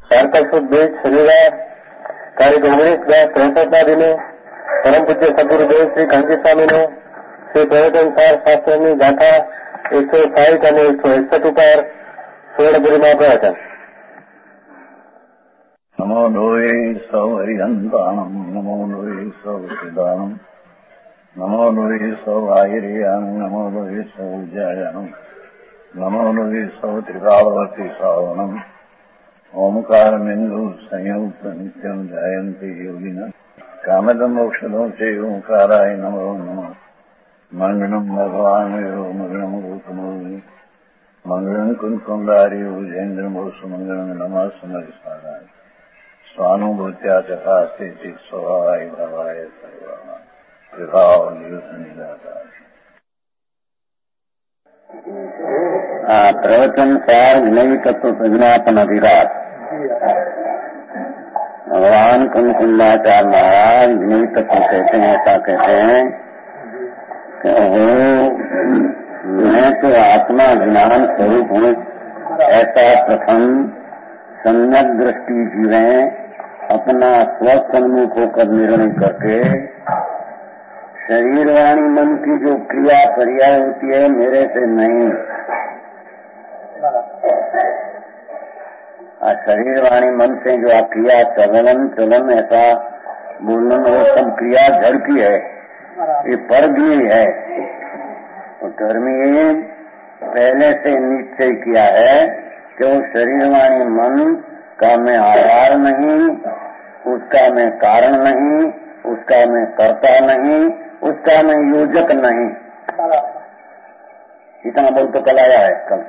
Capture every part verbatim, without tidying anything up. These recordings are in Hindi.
देश शनिवार तारीख ओगनीस दस ત્રેસઠના દિને પરમ પૂજ્ય સદગુરુદેવ શ્રી કાંતિ સ્વામીને શ્રી પ્રવચન સાર શાસ્ત્રની ગાથા એકસો સાહીઠ અને એકસો એકસઠ ઉપર સુવર્ણપુરીમાં પ્રવચન. નમો લોહે સૌ હરિહંતાણમ નમો લોહે સૌ સિદાનમ નમો લોહે સૌ આયર્યાન નમો લોહે સૌ જયાનમ નમો લોહે સૌ ત્રિકાળવતી સાવનમ ओमकार बिंदु संयुक्त नित्यम जयंती योगिना कामदम मोक्षदो से ओंकाराय नमो नमः. मंगलम भगवान यो मंगलम गौतमोनि मंगलम कुंकुंडारी उजेन्द्र मोसु मंगलम नमः समरिसाराय स्वानुभूत्या चकास्ते चित स्वभावाय भवाय सर्वा विभाव निदाताय. प्रवचन सार विनयी तत्व प्रज्ञापन अभिराज भगवान कुंकुंडाचार्य महाराज विनयी तत्व कहते हैं, ऐसा कहते हैं कि वो मैं तो आत्मा ज्ञान स्वरूप हूँ, ऐसा प्रथम सम्यक दृष्टि जीवे अपना स्वसन्मुख होकर निर्णय करके शरीर वाणी मन की जो क्रिया पर्याय होती है मेरे से नहीं, शरीर वाणी मन से जो क्रिया चलन चलन ऐसा बोलन वो सब क्रिया जड़ की है, ये परज्ञ है. तो धर्मी पहले से निश्चय किया है कि वो शरीर वाणी मन का मैं आधार नहीं, उसका मैं कारण नहीं, उसका मैं कर्ता नहीं, उसका मैं योजक नहीं. इतना बोल तो कल आया है. कल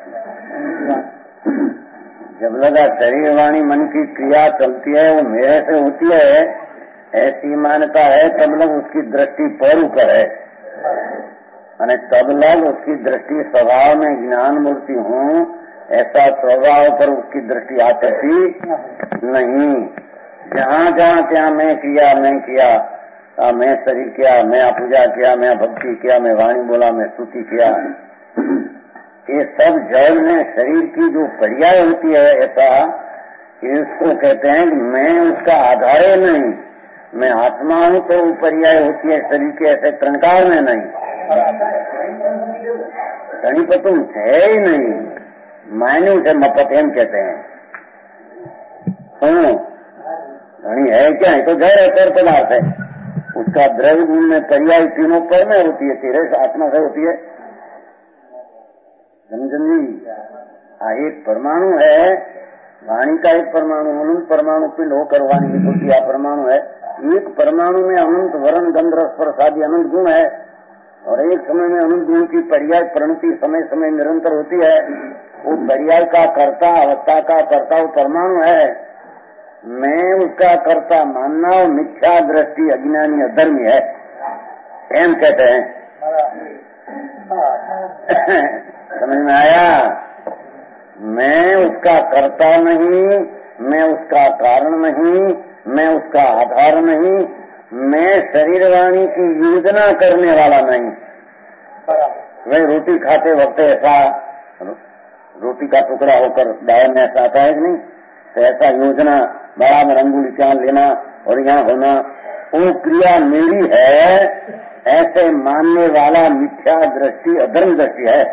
जब लगा शरीर वाणी मन की क्रिया चलती है वो मेरे से होती है ऐसी मान्यता है, तब लग उसकी दृष्टि पर ऊपर है और तब लग उसकी दृष्टि स्वभाव में ज्ञान मूर्ति हूँ ऐसा स्वभाव पर उसकी दृष्टि आ सकती नहीं. जहाँ जहाँ क्या मैं किया मैं किया आ, मैं शरीर किया, मैं पूजा किया, मैं भक्ति किया, मैं वाणी बोला, मैं स्तुति किया, ये सब जड़ में शरीर की जो पर्याय होती है ऐसा इसको कहते हैं कि मैं उसका आधार नहीं, मैं आत्मा हूँ तो वो पर्याय होती है शरीर के ऐसे त्रणकार में नहीं. धनीपतुम है ही नहीं, मायने उसे मपत एम कहते हैं. सुनो धनी है क्या है तो जड़ है, पर पदार्थ है, उसका द्रव्य गुण में पर्याय तीनों पर में होती है, तेरे से आत्मा से होती है. समझन जी, एक परमाणु है, वाणी का एक परमाणु अनंत परमाणु पिंड होकर वाणी विभूति परमाणु है. एक परमाणु में अनंत वर्ण गंध रस स्पर्श आदि अनंत गुण है और एक समय में अनंत गुण की पर्याय प्रणति समय समय निरंतर होती है. वो पर्याय का कर्ता अवस्था का कर्ता वो परमाणु है. मैं उसका कर्ता मानना और मिथ्या दृष्टि अज्ञानी अधर्मी है एम कहते हैं. समझ में आया? मैं उसका कर्ता नहीं, मैं उसका कारण नहीं, मैं उसका आधार नहीं, मैं शरीर वाणी की योजना करने वाला नहीं. वह रोटी खाते वक्त ऐसा रोटी का टुकड़ा होकर दाल में ऐसा आता है कि नहीं, तो ऐसा योजना बराबर अंगुली चांद लेना और यहाँ होना वो क्रिया मेरी है ऐसे मानने वाला मिथ्या दृष्टि अधर्म दृष्टि है.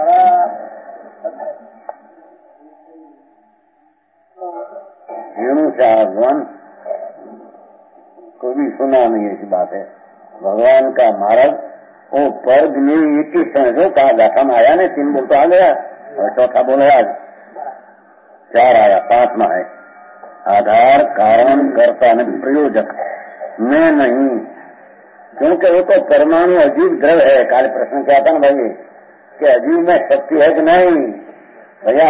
भगवान को भी सुना नहीं ऐसी बात है. भगवान का मार्ग वो पर एक ही समझो कहा गाथा में आया ने तीन बोल तो आ गया और चौथा बोले आज चार आया, पांचवा है आधार कारण कर्ता ने प्रयोजक. मैं नहीं, क्योंकि वो तो परमाणु अजीब द्रव्य है. काल प्रश्न क्या था ना भाई कि अजीब में शक्ति है कि नहीं भैया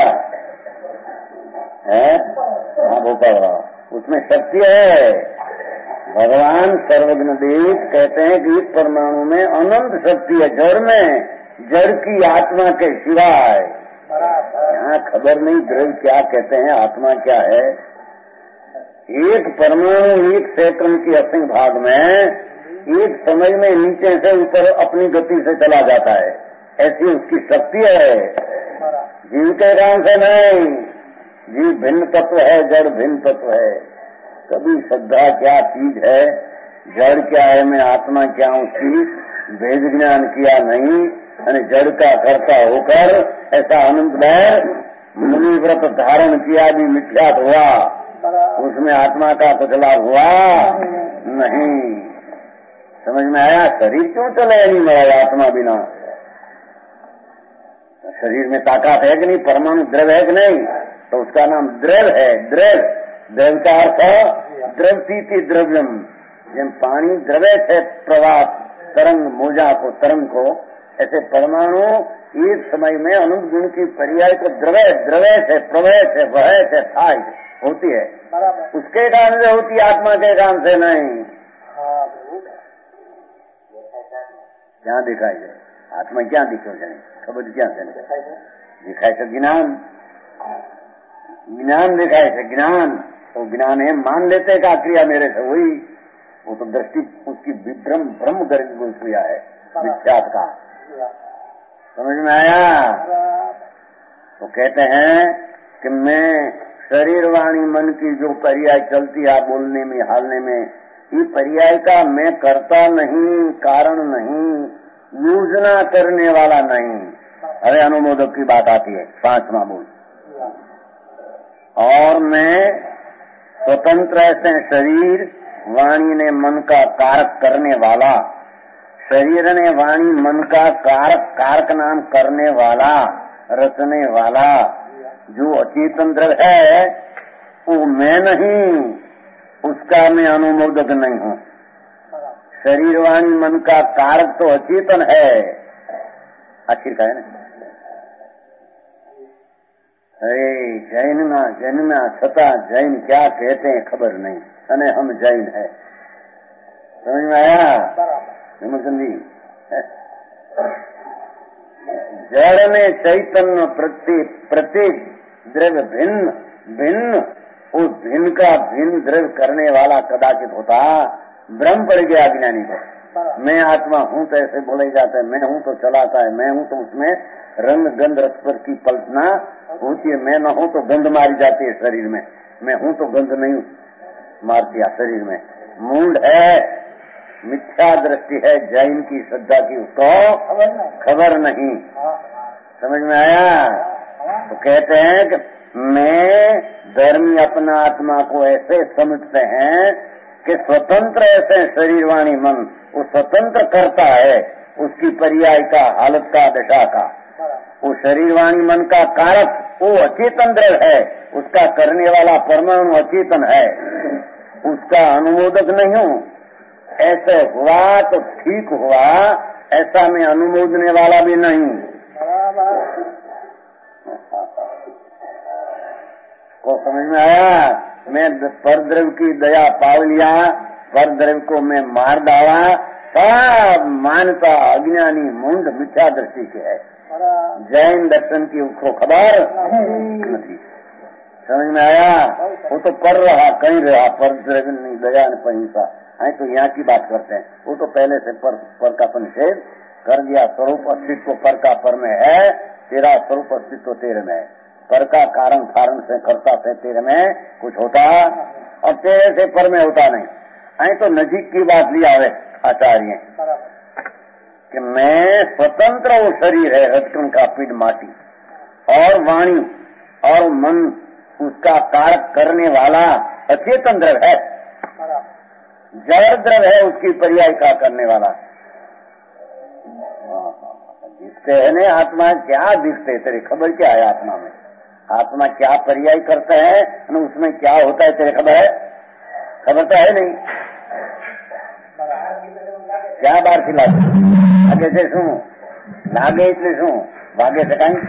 है? हाँ भोपाल उसमें शक्ति है. भगवान सर्वज्ञ देव कहते हैं कि इस परमाणु में अनंत शक्ति है, जड़ में, जड़ की आत्मा के सिवाय. यहाँ खबर नहीं द्रव्य क्या कहते हैं, आत्मा क्या है. एक परमाणु एक सेकंड की असिंग भाग में एक समय में नीचे से ऊपर अपनी गति से चला जाता है, ऐसी उसकी शक्ति है. जीव के काम से नहीं, जीव भिन्न तत्व है, जड़ भिन्न तत्व है। कभी श्रद्धा क्या चीज है, जड़ क्या है, मैं आत्मा क्या हूँ, उसकी भेद ज्ञान किया नहीं। यानी जड़ का कर्ता होकर ऐसा आनंदमय मुनि व्रत धारण किया भी मिथ्यात हुआ, उसमें आत्मा का कुछ लाभ हुआ नहीं। समझ में आया? शरीर क्यों चले नहीं मरा आत्मा बिना? शरीर में ताकत है कि नहीं, परमाणु द्रव है कि नहीं, तो उसका नाम द्रव है। द्रव द्रव का अर्थ द्रवती द्रव्यम, जब पानी द्रवे से प्रवाह तरंग मोजा को तरंग को, ऐसे परमाणु एक समय में अनंत गुण की पर्याय को द्रवे द्रवे से प्रवय से वह से थाय होती है, उसके कारण से होती, आत्मा के कारण से नहीं। क्या दिखाई दे? आत्मा क्या दिखो जाए, खबर क्या से दिखाई से ज्ञान, ज्ञान दिखाई से ज्ञान, तो ज्ञान है मान लेते का क्रिया मेरे से हुई, वो तो दृष्टि उसकी विभ्रम ब्रह्म गर्भ हुआ है विख्यात का। समझ में आया? तो कहते हैं कि मैं शरीर वाणी मन की जो पर्याय चलती है बोलने में हालने में, ये पर्याय का मैं करता नहीं, कारण नहीं, योजना करने वाला नहीं। अरे अनुमोदक की बात आती है पांचवा बोल। और मैं स्वतंत्र ऐसे शरीर वाणी ने मन का कारक करने वाला, शरीर ने वाणी मन का कारक कारक नाम करने वाला, रचने वाला जो अचेतन द्रव्य है वो मैं नहीं, उसका मैं अनुमोदक नहीं हूँ। शरीर वाणी मन का कारक तो अचेतन है, आखिर का है ना। अरे जैन में जैन में छता जैन क्या कहते हैं खबर नहीं, अने हम जैन है। समझ में आया? जी जड़ में चैतन्य प्रत्येक प्रत्येक द्रव्य भिन्न भिन्न, उस भिन्न का भिन्न द्रव्य करने वाला कदाचित होता, भ्रम पड़ गया अज्ञानी को। मैं आत्मा हूँ तो ऐसे बोले जाता है, मैं हूँ तो चलाता है, मैं हूँ तो उसमें रंग गंध रसपर की कल्पना होती है, मैं न हूँ तो गंध मारी जाती है शरीर में, मैं हूँ तो गंध नहीं मारती है शरीर में। मूड है, मिथ्या दृष्टि है, जैन की श्रद्धा की, उसको खबर नहीं। समझ में आया? तो कहते हैं कि मैं धर्मी अपना आत्मा को ऐसे समझते हैं कि स्वतंत्र ऐसे शरीर वाणी मन, वो स्वतंत्र करता है उसकी पर्याय का, हालत का, दशा का। वो शरीर वाणी मन का कारक वो अचेतन द्रव्य है, उसका करने वाला परमाणु अचेतन है, उसका अनुमोदक नहीं हूँ। ऐसे हुआ तो ठीक हुआ, ऐसा मैं अनुमोदने वाला भी नहीं। को समझ में आया? मैं परद्रव्य की दया पाव लिया, परद्रव्य को मैं मार डाला, सब मानता अज्ञानी मूंढ मिथ्या दृष्टि के है। जैन दर्शन की उसको खबर नहीं। समझ में आया? वो तो कर रहा कहीं रहा, परद्रव्य नहीं, दया न पहिंसा, है तो यहाँ की बात करते हैं। वो तो पहले से पर, पर का निषेध कर दिया। स्वरूप अस्तित्व पर का पर में है, तेरा स्वरूप अस्तित्व तेरे में है। पर का कारण कारण से करता से तेरे में कुछ होता और तेरे से पर में होता नहीं। आई तो नजीक की बात लिया है आचार्य कि मैं स्वतंत्र वो शरीर है, रजकण का पीठ माटी, और वाणी और मन उसका कारक करने वाला अचेतन द्रव्य है, जड़ द्रव्य है उसकी पर्याय का करने वाला। दिखते है ने आत्मा, क्या दिखते तेरे खबर क्या है? आत्मा में आत्मा क्या पर्याय करता है, उसमें क्या होता है तेरे खबर है? खबर तो है नहीं। क्या बार खिला आगे से शू लागे इतने शू भागे से कहीं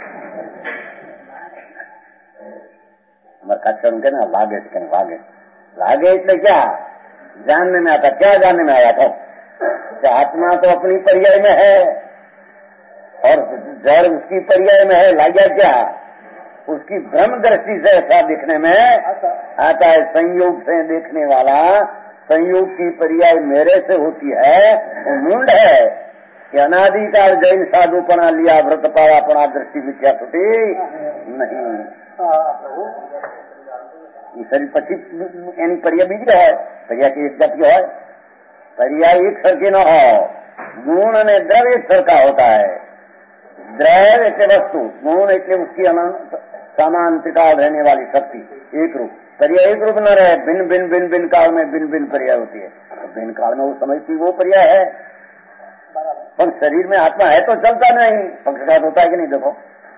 कच्चर के ना भागे से कहीं भागे लागे इतने क्या जानने में आता? क्या जानने में आया था? क्या आत्मा तो अपनी पर्याय में है और जड़ उसकी पर्याय में है, लाग्या क्या? उसकी भ्रम दृष्टि से ऐसा दिखने में आता है। संयोग से देखने वाला, संयोग की पर्याय मेरे से होती है, वो मूंढ है कि अनादिकाल जैन साधुपना लिया, व्रत पावापना, दृष्टि मिथ्या छुटी नहीं। ये शरीर પછી એની પર્યા બીજી હોય, પર્યા કે એક જાતિ હોય, પર્યા એક સરખી ન હોય. गुण અને द्रव्य एक सरखा होता है. द्रव्य એટલે वस्तु, गुण એટલે उसकी अनंत समांतरिता रहने वाली शक्ति, एक रूप. पर्याय एक रूप न रहे, भिन्न भिन्न भिन्न भिन्न काल में भिन्न भिन्न पर्याय होती है. भिन्न काल में वो समझती वो पर्याय है, पर शरीर में आत्मा है तो चलता नहीं. पक्षपात होता है कि नहीं? देखो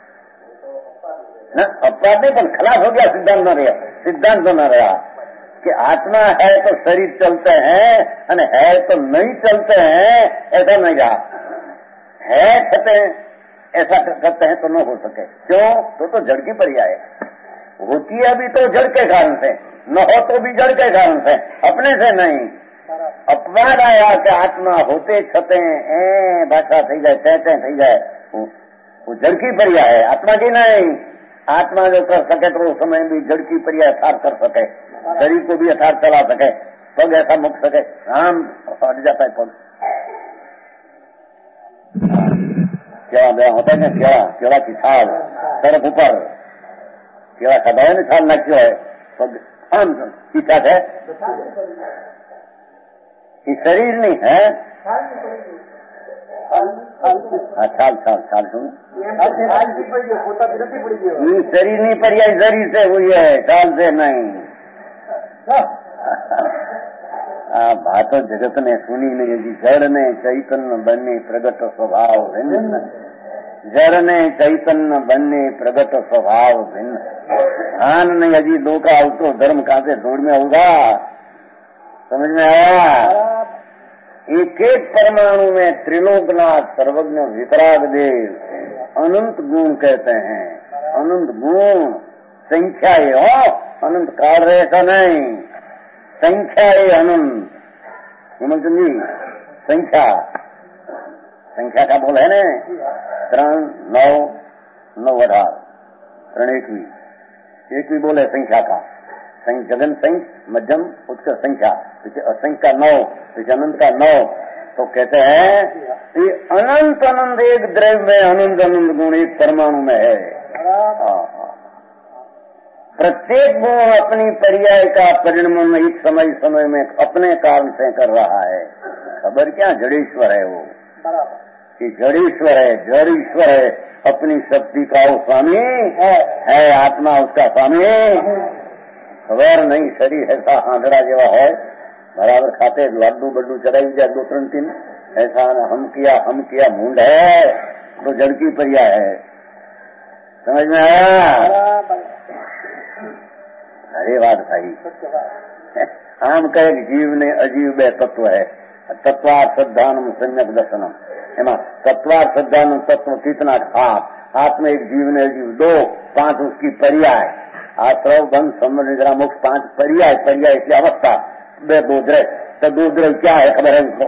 ना, अपवाद नहीं, पर खलास हो गया, सिद्धांत न रहा. सिद्धांत न रहा कि आत्मा है तो शरीर चलते हैं और है तो नहीं चलते हैं, ऐसा नहीं रहा. है छते ऐसा करते हैं तो न हो सके. क्यों? तो तो जड़ की पर्याय है. होती है अभी तो जड़ के कारण से, न हो तो भी जड़ के कारण से, अपने से नहीं. अपवाद आया कि आत्मा होते छते ए भाषा थी जाए, तय तय थी जाए, वो जड़ की पर्याय है, आत्मा की नहीं. आत्मा जो कर सके तो उस समय भी जड़ की पर्याय यथार्थ कर सके, शरीर को भी यथार्थ चला सके, पग ऐसा मुक सके. राम हट जाता है पग. क्या होता है ना, केड़ा केड़ा की छाल सड़क ऊपर, केड़ा खाता है ना, छाल नाख्यो है, पग आम पीछा है. ये शरीर नहीं है. छाल छाल छाल सुन, ये शरीर नहीं पर्याय शरीर से हुई है, छाल से नहीं. आ बातो जगत ने सुनी नहीं जी. जड़ ने चैतन्य बने प्रगट स्वभाव भिन्न, जड़ ने चैतन्य बने प्रगट स्वभाव भिन्न. ध्यान नहीं अजी दो का तो धर्म कहां से दौड़ में होगा? समझ में आया? एक एक परमाणु में त्रिलोकनाथ सर्वज्ञ वितराग देव अनंत गुण कहते हैं. अनंत गुण संख्या ये हो, अनंत काल रहे ऐसा नहीं. संख्या ये अनंत. हिमचंद जी संख्या, संख्या का बोल है ना, त्रण नौ नौ अठार त्रण एकवी, एकवी बोले संख्या का. जगन संख्य मध्यम उत्कर संख्या, असंख्य का नौ, अनंत का नौ. तो कहते हैं ये अनंत अनंत एक द्रव्य में अनंत अनंत गुण एक परमाणु में है. प्रत्येक गुण अपनी पर्याय का परिणमन एक समय समय में अपने कारण से कर रहा है. खबर क्या? जड़ेश्वर है वो, कि जड़ेश्वर है, जड़ ईश्वर है. अपनी शक्ति का वो स्वामी है, आत्मा उसका स्वामी. खबर नहीं शरीर ऐसा आंधड़ा जेवा है, बराबर खाते लाडू बड्डू चढ़ाई जाए दो तीन तीन, ऐसा हम किया हम किया मूंड है तो जड़ की पर्याय है. समझ में आया? अरे बात भाई, आम कहे जीव ने अजीव बे तत्व है. तत्वार श्रद्धान सम्यक दर्शनम, एमा तत्वार श्रद्धान तत्व कितना खाप. हाथ में एक जीव ने अजीव, दो पांच उसकी पर्याय. आश्रव बंध संबंध निद्रा मोक्ष पांच पर्याय. पर्याय की अवस्था बे दो द्रव्य. तो दो द्रव्य क्या है खबर है उसको?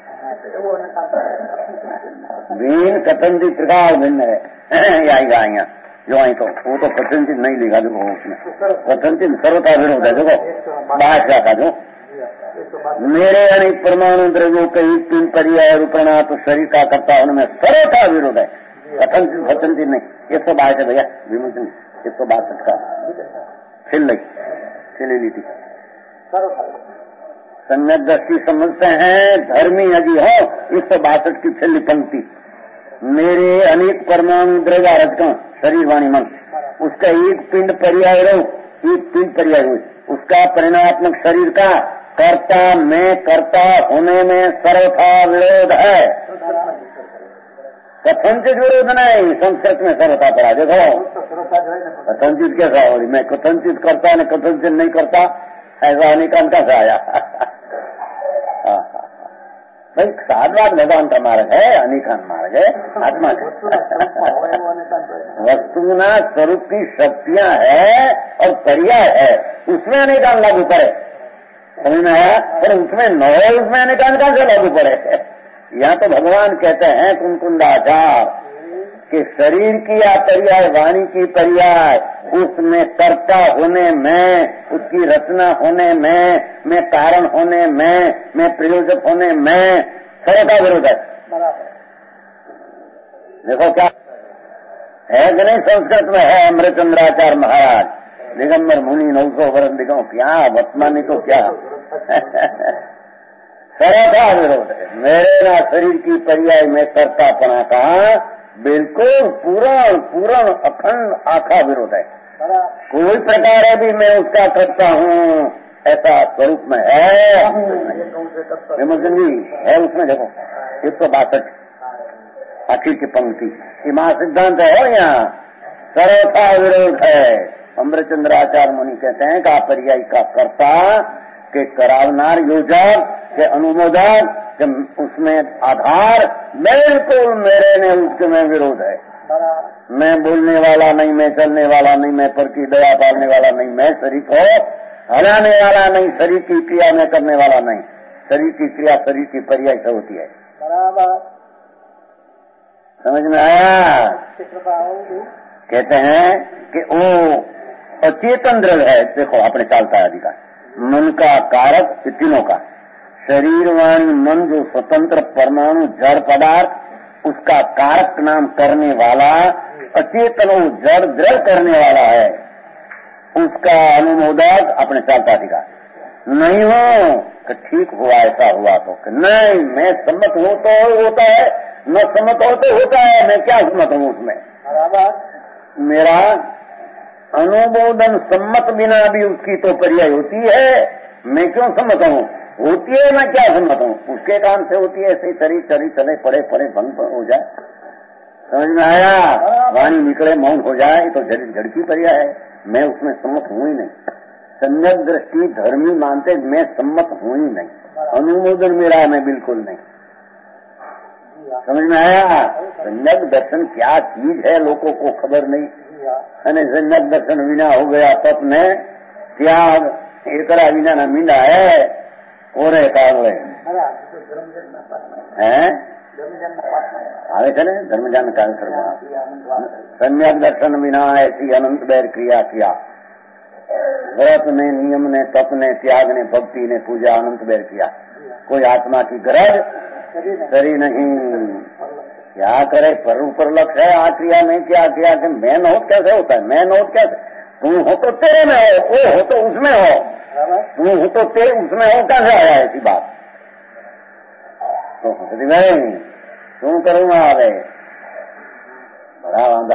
भिन्न कथनचित प्रकार भिन्न है. आएगा यहाँ जो आई तो वो तो कथनचित नहीं लिखा. देखो उसमें कथनचित सर्वथा विरोध है. देखो भाषा का जो मेरे अनेक परमाणु द्रव्यों के एक तीन पर्याय रूपणा तो शरीर का करता उनमें सर्वथा विरोध है. कथनचित कथनचित नहीं. एक सौ बासठ भैया विमोचन, एक सौ बासठ का फिर लगी फिर ली थी. सम्यक दृष्टि समझते हैं धर्मी यदि हो. एक सौ बासठ की फिर पंक्ति, मेरे अनेक परमाणु द्रव्य रजक शरीर वाणी मन, उसका एक पिंड पर्याय रहो, एक पिंड पर्याय हुई, उसका परिणात्मक शरीर का कर्ता में कर्ता होने में सर्वथा विरोध है. कथनचित विरोध नहीं, संस्कृत में सर्वथा पड़ा. देखो कथनचित कैसा हो, मैं कथनचित करता ने कथनचित नहीं करता, ऐसा अनिकांत का आया. भाई साधवाद भगवान का मार्ग है, अनिकांत मार्ग है आत्मा का. वस्तुना स्वरूप की शक्तियां है और पर्याय है, उसमें अनिकांत लागू पड़े. समझ में आया? पर उसमें न है, उसमें अनिकांत कहां से लागू पड़े? यहाँ तो भगवान कहते हैं कुंकुंडाचार कि शरीर की या पर्याय वाणी की पर्याय, उसमें कर्ता होने में, उसकी रचना होने में, में कारण होने में, में प्रयोजक होने में सर्वथा विरोध है. देखो क्या है कि नहीं? संस्कृत में है अमृतचंद्राचार्य महाराज, दिगंबर मुनि नौ सौ वर्ष दिगो, क्या वर्तमान तो क्या सर्वथा विरोध है। मेरे ना शरीर की पर्याय में कर्तापना का बिल्कुल पूर्ण पूर्ण अखंड आखा विरोध है। कोई प्रकार है भी मैं उसका करता हूँ ऐसा स्वरूप में है विमोचन जी है उसमें। देखो एक सौ बासठ आखिर की पंक्ति ये महासिद्धांत है यहाँ, सर्वथा विरोध है। अमृतचंद्राचार्य मुनि कहते हैं का पर्याय का कर्ता के करावनार योजक के अनुमोदक के उसमें आधार बिल्कुल मेरे ने उसके में विरोध है। मैं बोलने वाला नहीं, मैं चलने वाला नहीं, मैं पर की दया पालने वाला नहीं, मैं शरीर को हलाने वाला नहीं, शरीर की क्रिया में करने वाला नहीं। शरीर की क्रिया शरीर की पर्याय से होती है। बराबर समझ में आया? कहते हैं कि वो अचेतन द्रव्य है। देखो अपने चालता है अधिकार मन का कारक तीनों का शरीर वाणी मन जो स्वतंत्र परमाणु जड़ पदार्थ उसका कारक नाम करने वाला अचेतन जड़ द्रव करने वाला है, उसका अनुमोदक अपने चालता अधिकार नहीं हो कि ठीक हुआ ऐसा हुआ तो नहीं, मैं सम्मत हो तो होता है, न सम्मत हो तो होता है। मैं क्या सम्मत हूँ उसमें? मेरा अनुमोदन सम्मत बिना भी उसकी तो पर्याय होती है। मैं क्यों सम्मत हूँ? होती है, मैं क्या सम्मत हूँ? उसके काम से होती है। ऐसे शरीर शरीर चले पड़े पड़े भंग हो जाए, समझ में आया? वाणी निकले मौन हो जाए तो जड़ की पर्याय है। मैं उसमें सम्मत हूँ ही नहीं। सम्यक दृष्टि धर्मी मानते मैं सम्मत हूँ ही नहीं। अनुमोदन मेरा मैं बिल्कुल नहीं। समझ में आया? सम्यक दर्शन क्या चीज है लोगों को खबर नहीं। અને सम्यक दर्शन विना हो गया तप ने त्याग एकरा विना ना मींडा है और कागले है આવે છે ને ધર્મજાન કાલ કરવા सम्यक दर्शन विना ऐसी अनंत बैर क्रिया किया। व्रत ने नियम ने तप ने त्याग ने भक्ति ने पूजा अनंत बैर किया। कोई आत्मा की गरज करी नहीं। क्या करे? पर ऊपर लक्ष्य है आ क्रिया में क्या किया कि मैं न हो कैसे होता है? मैं न हो कैसे? तू हो तो तेरे में हो, वो हो तो उसमें हो, तू हो तो तेरे उसमें हो, कैसे आया ऐसी बात? तो नहीं तू करूंगा अरे बड़ा वादा।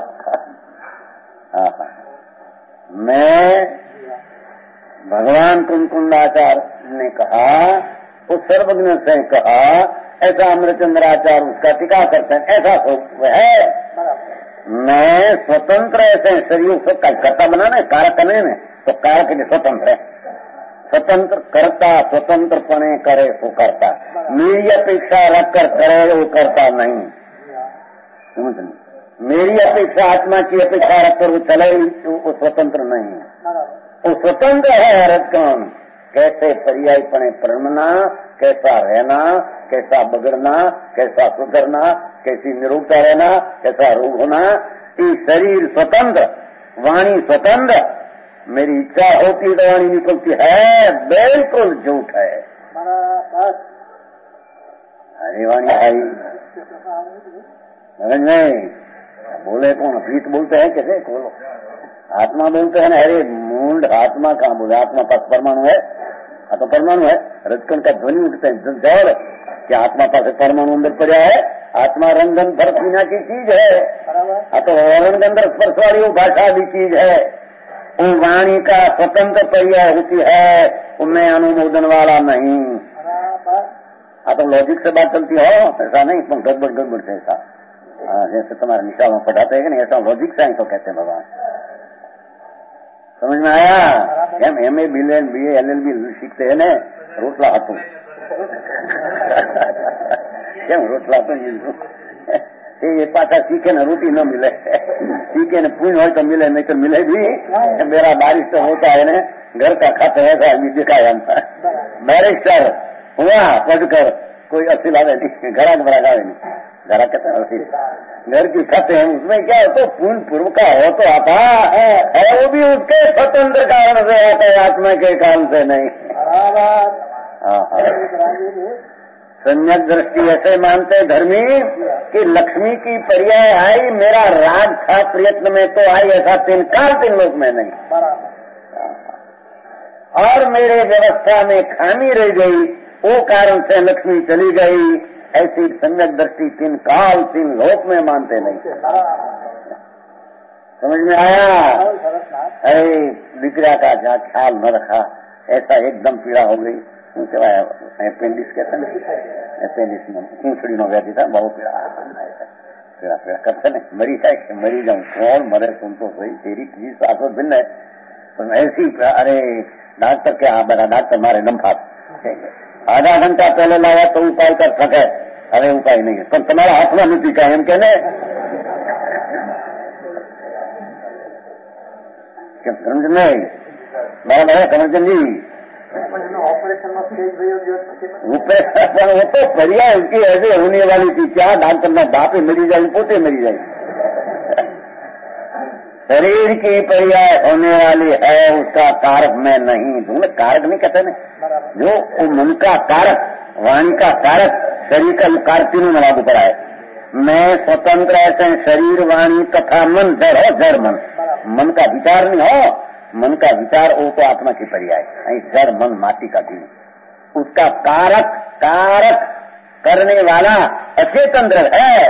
मैं भगवान कुंकुंडाचार्य ने कहा, उस सर्वज्ञ से कहा, ऐसा अमृतचंद्राचार्य उसका टीका करते हैं। ऐसा है मैं स्वतंत्र ऐसे शरीर को कर्ता बनाना है, कारक करने में तो कारक के लिए स्वतंत्र है। स्वतंत्र करता स्वतंत्रपणे करे वो करता, मेरी अपेक्षा रखकर करे वो करता नहीं। समझ नहीं? मेरी अपेक्षा आत्मा की अपेक्षा रखकर वो चले वो स्वतंत्र नहीं है। वो स्वतंत्र है। रजकम कैसे पर्यायपणे परमना, कैसा रहना, कैसा बगड़ना, कैसा सुधरना, कैसी निरूपता रहना, कैसा रोग होना। ये शरीर स्वतंत्र, वाणी स्वतंत्र। मेरी इच्छा होती तो वाणी निकलती है, बिल्कुल झूठ है। अरे वाणी आई नहीं बोले कौन? प्रीत बोलते हैं कैसे? खोलो आत्मा बोलते हैं ना। अरे मूंड आत्मा कहाँ बोले? आत्मा पास परमाणु है, आ तो परमाणु है। रजकण का ध्वनि उठते हैं जड़ क्या आत्मा पास परमाणु अंदर पड़ा है? आत्मा रंगन भर पीना की चीज है, आ तो रंगंदर स्पर्श वाली वो भाषा भी चीज है। वो वाणी का स्वतंत्र पर्याय होती है, उनमें अनुमोदन वाला नहीं। आ तो लॉजिक से बात चलती हो ऐसा नहीं, तुम गड़बड़ गड़बड़ से ऐसा जैसे तुम्हारे निशा में पढ़ाते हैं कि नहीं, ऐसा लॉजिक से तो कहते हैं भगवान। समझ में आया? M M A B L B L L B सीखते हैं ने रोटला हाथों કેમ રોટલા તો ये पाछा सीखे न रोटी न मिले, सीखे न पुण्य हो तो मिले, नहीं तो मिले भी। मेरा बारिश तो होता है ना घर का खत ऐसा भी दिखाया बैरिस्टर हुआ पढ़कर कोई अस्सी लावे नहीं, घरा बड़ा गावे नहीं, घरा कहते हैं अस्सी घर की खत है उसमें क्या हो तो पुण्य पूर्व का हो तो आता है, वो भी उसके स्वतंत्र कारण से आता है, आत्मा के कारण से नहीं। सम्यक दृष्टि ऐसे मानते धर्मी कि लक्ष्मी की पर्याय आई, मेरा राग था प्रयत्न में तो आई, ऐसा तीन काल तीन लोक में नहीं, और मेरे व्यवस्था में खामी रह गई, वो कारण से लक्ष्मी चली गई, ऐसी सम्यक दृष्टि तीन काल तीन लोक में मानते नहीं। समझ में आया? अरे बिगड़ा का जहाँ ख्याल न रखा, ऐसा एकदम पीड़ा हो गई, एपेंडिस कहते हैं, एपेंडिस में खूंसड़ी हो गया था, बहुत पीड़ा पीड़ा पीड़ा करते नहीं, मरी जाए कि मरी जाऊं, कौन मरे तुम तो सही, तेरी चीज सासो भिन्न है, तो ऐसी अरे डॉक्टर के हाँ बना, डॉक्टर मारे लम्फा, आधा घंटा पहले लाया तो उपाय कर सके, अरे उपाय नहीं है, पर तुम्हारा हाथ में नहीं टीका, हम कहने समझ नहीं बराबर है कमरचंद जी, ऑपरेशन वो तो बढ़िया उनकी ऐसे होने वाली थी, क्या डॉक्टर ना बापे मरी जाए पोते मरी जाए, शरीर की पर्याय होने वाली है, उसका कारक मैं नहीं, तुमने कारक नहीं कहते ना, जो मन का कारक, वाणी का कारक, शरीर का कारक तीनों में लागू पड़ा है। मैं स्वतंत्र ऐसे शरीर वाणी तथा मन, जड़ हो जड़ मन, मन का विचार नहीं हो, मन का विचार वो तो आत्मा की पर्याय, जड़ मन माटी का भी, उसका कारक कारक करने वाला अचेतन द्रव्य है,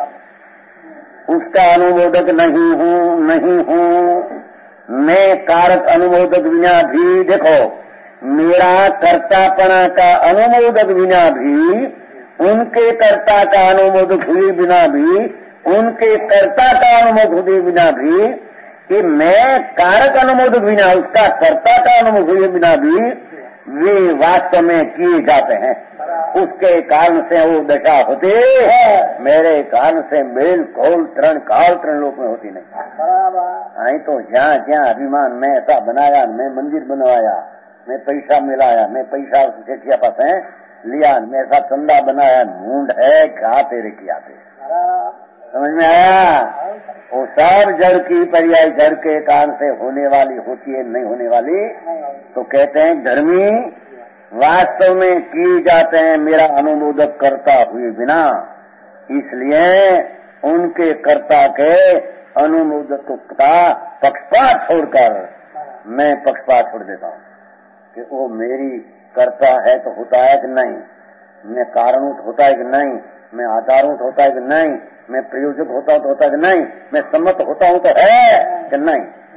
उसका अनुमोदक नहीं हूं नहीं हूं मैं कारक अनुमोदक बिना भी, देखो मेरा कर्तापना का अनुमोदक बिना भी, उनके कर्ता का अनुमोदक हुए बिना भी, उनके कर्ता का अनुमोदक हुए बिना भी, कि मैं कारक अनुमोदक बिना, उसका कर्ता का अनुमोदक हुए बिना भी वे वास्तव में किए जाते हैं, उसके कारण से वो दशा होती है, मेरे कारण से मेल खोल तरण काल तरण लोक में होती नहीं। आई तो जहाँ जहाँ अभिमान मैं ऐसा बनाया, मैं मंदिर बनवाया, मैं पैसा मिलाया, मैं पैसा सेठिया पास है लिया, मैं ऐसा चंदा बनाया, मूंड है क्या तेरे किया थे, समझ में आया? वो सब जड़ की पर्याय जड़ के कारण से होने वाली होती है, नहीं होने वाली, तो कहते हैं धर्मी वास्तव में किए जाते हैं मेरा अनुमोदक करता हुए बिना, इसलिए उनके कर्ता के अनुमोदक का पक्षपात छोड़कर मैं पक्षपात छोड़ देता हूँ कि वो मेरी कर्ता है तो होता है कि नहीं, मैं कारणूत होता है कि नहीं, मैं आधारूत होता है कि नहीं, मैं प्रयोजक होता हूं तो होता है कि नहीं, मैं सम्मत होता हूं तो है कि नहीं,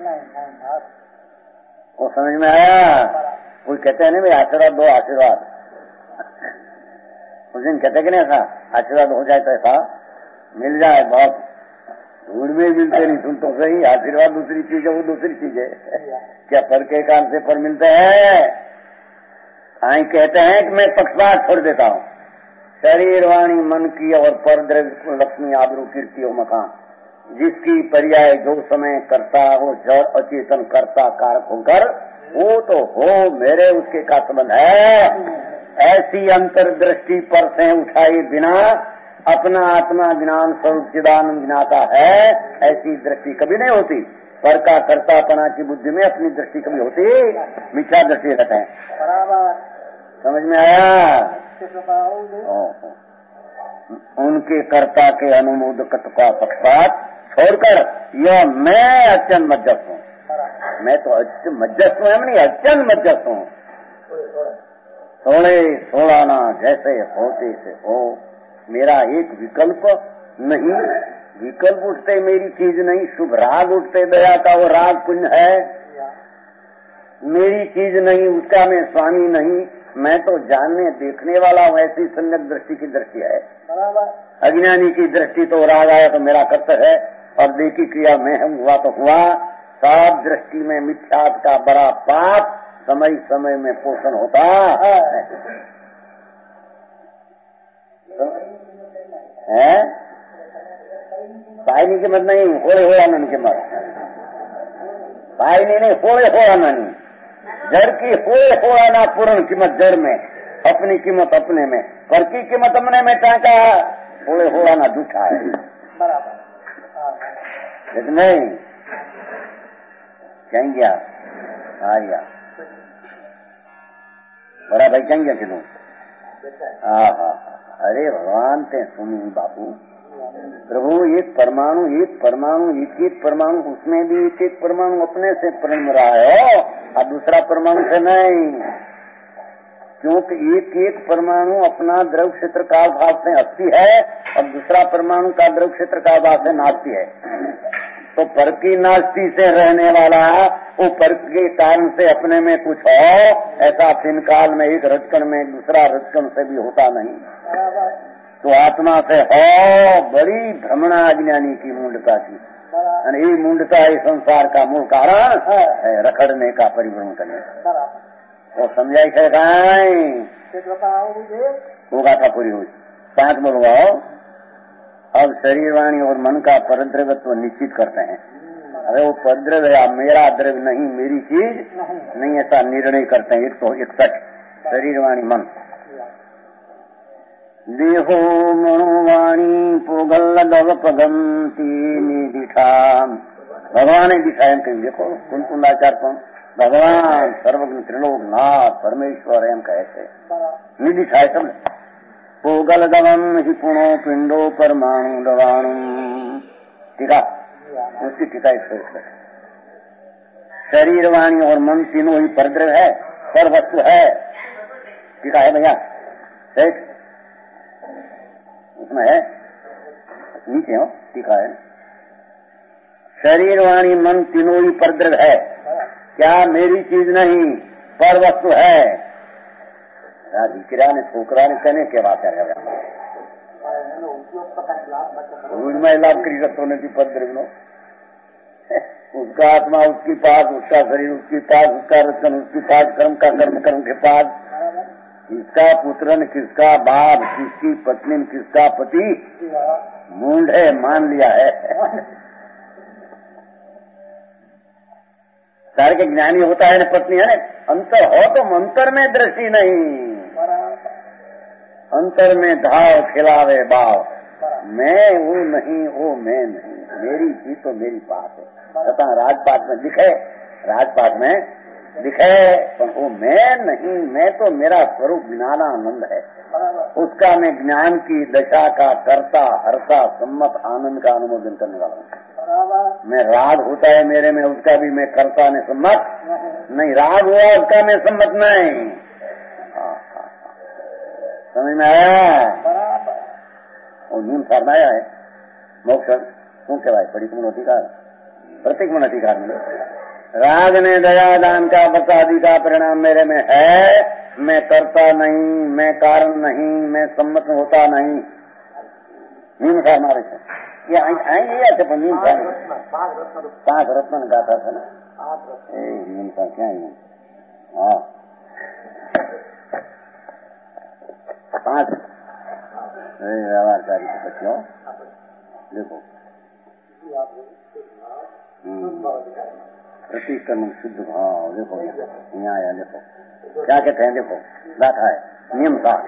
वो समझ में आया? कोई कहते हैं नहीं भाई आशीर्वाद दो आशीर्वाद, उस दिन कहते कि नहीं ऐसा आशीर्वाद हो जाए तो ऐसा मिल जाए, बहुत धूल में मिलते नहीं, सुन तो सही, आशीर्वाद दूसरी चीज है, वो दूसरी चीज है, क्या फल के कारण से फल मिलते हैं? आई कहते हैं कि मैं पक्षपात छोड़ देता हूं, शरीर वाणी मन की और पर द्रव्य लक्ष्मी आबरू कीर्ति और मकान, जिसकी पर्याय जो समय करता हो जड़ अचेतन करता कारक होकर, वो तो हो मेरे उसके का संबंध है, ऐसी अंतर्दृष्टि पर से उठाए बिना अपना आत्मा ज्ञान स्वरूप चिदानंद ज्ञाता है, ऐसी दृष्टि कभी नहीं होती, पर का कर्तापना की बुद्धि में अपनी दृष्टि कभी होती, मिथ्या दृष्टि रहते हैं, बराबर समझ में आया? उनके कर्ता के अनुमोदकत्व का पक्षपात छोड़कर यह मैं अत्यंत मध्यस्थ हूँ, मैं तो मध्यस्थ हूँ, नहीं अत्यंत मध्यस्थ हूँ, थोड़े थोड़ाना जैसे होते से हो, मेरा एक विकल्प नहीं, विकल्प उठते मेरी चीज नहीं, शुभ राग उठते दया का वो राग पुण्य है, मेरी चीज नहीं, उसका मैं स्वामी नहीं, मैं तो जानने देखने वाला हूँ, ऐसी सम्यक दृष्टि की दृष्टि है, अज्ञानी की दृष्टि तो राग आया तो मेरा कर्तव्य है, और देखी क्रिया में हुआ तो हुआ, सब दृष्टि में मिथ्यात का बड़ा पाप समय समय में पोषण होता है, है? पायनी की मत नहीं, होड़े होड़ा नन की मत, पायनी नहीं होड़े होड़ा ननी, जड़ की होड़े होड़ा ना पूर्ण कीमत जड़ में, अपनी कीमत अपने में, पर की कीमत अपने में टाका होड़े होड़ा ना झूठा है, बराबर नहीं क्या आ गया बड़ा भाई क्या कि हाँ, अरे भगवान ते सुनी बापू, प्रभु एक परमाणु एक परमाणु एक एक परमाणु, उसमें भी एक एक परमाणु अपने से प्रण रहा है और दूसरा परमाणु से नहीं, क्योंकि एक एक परमाणु अपना द्रव क्षेत्र काल भाव से हस्ती है और दूसरा परमाणु का द्रव क्षेत्र काल भाव से नास्ती है। तो पर की नास्ती से रहने वाला वो पर के कारण से अपने में कुछ हो, ऐसा तीन काल में एक रजकण में दूसरा रजकण से भी होता नहीं। तो आत्मा से हो बड़ी भ्रमणा अज्ञानी की मूंढता की, और ये मूंढता इस संसार का मूल कारण है, रखड़ने का परिभ्रमण करने तो समझाई है होगा था पूरी हुई। पांच बोलूंगा, अब शरीर वाणी और मन का परद्रव्यत्व निश्चित करते हैं। अरे वो परद्रव्य या मेरा द्रव्य नहीं, मेरी चीज नहीं, ऐसा निर्णय करते हैं। एक सौ इकसठ शरीर वाणी मन। देहो मनोवाणी पोगल दव पगंती निदिठा, भगवान ने दिखाया कहीं देखो कुन कुंदाचार कौन भगवान सर्वज्ञ त्रिलोकनाथ परमेश्वर एम कहते निदिठा है सब। पोगल दवम ही पुणो पिंडो परमाणु दवाणु, टीका उसकी टीका एक शरीर वाणी और मन तीनों ही परद्रव्य है, पर वस्तु है। टीका है भैया, उसमें है नीचे हो, टीका है। शरीर वाणी मन तीनों ही परद्रव्य है, क्या मेरी चीज नहीं, पर वस्तु है। दीकरा ने छोकरा ने कहने के बात है लाभ करी रखो ने पद्रव्य, उसका आत्मा उसकी पास, उसका शरीर उसकी पास, उसका रचन उसकी पास, कर्म का कर्म कर्म के पास, किसका पुत्रन किसका बाप, किसकी पत्नी किसका पति, मूंढ है मान लिया है। सारे के ज्ञानी होता है ना पत्नी है ना, अंतर हो तो अंतर में दृष्टि नहीं, अंतर में धाव खिलावे भाव, मैं वो नहीं वो मैं नहीं, मेरी चीज तो मेरी पास है। पता राजपाट में दिखे, राजपाट में दिखे पर वो मैं नहीं, मैं तो मेरा स्वरूप ज्ञानानंद है, उसका मैं ज्ञान की दशा का कर्ता हरता सम्मत आनंद का अनुमोदन करने वाला हूँ। मैं राग होता है मेरे में, उसका भी मैं कर्ता ने सम्मत नहीं, राग हुआ उसका मैं सम्मत नहीं। समझ में आया? और नीम फरमाया है मोक्ष શું કહેવાય પરિપૂર્ણ અધિકાર પ્રતિક્રમણ अधिकार में राग ने दया दान का प्रसादी का परिणाम मेरे में है, मैं करता नहीं, मैं कारण नहीं, मैं सम्मत होता नहीं। नीम था हमारे से ये आएंगे या जब नीम था पांच रत्न गाथा था ना, नीम था क्या है? हाँ पांच व्यवहारकारी के बच्चों देखो प्रतिक्रमण शुद्ध भाव, देखो यहाँ आया, देखो क्या कहते हैं, देखो बैठा है नियम का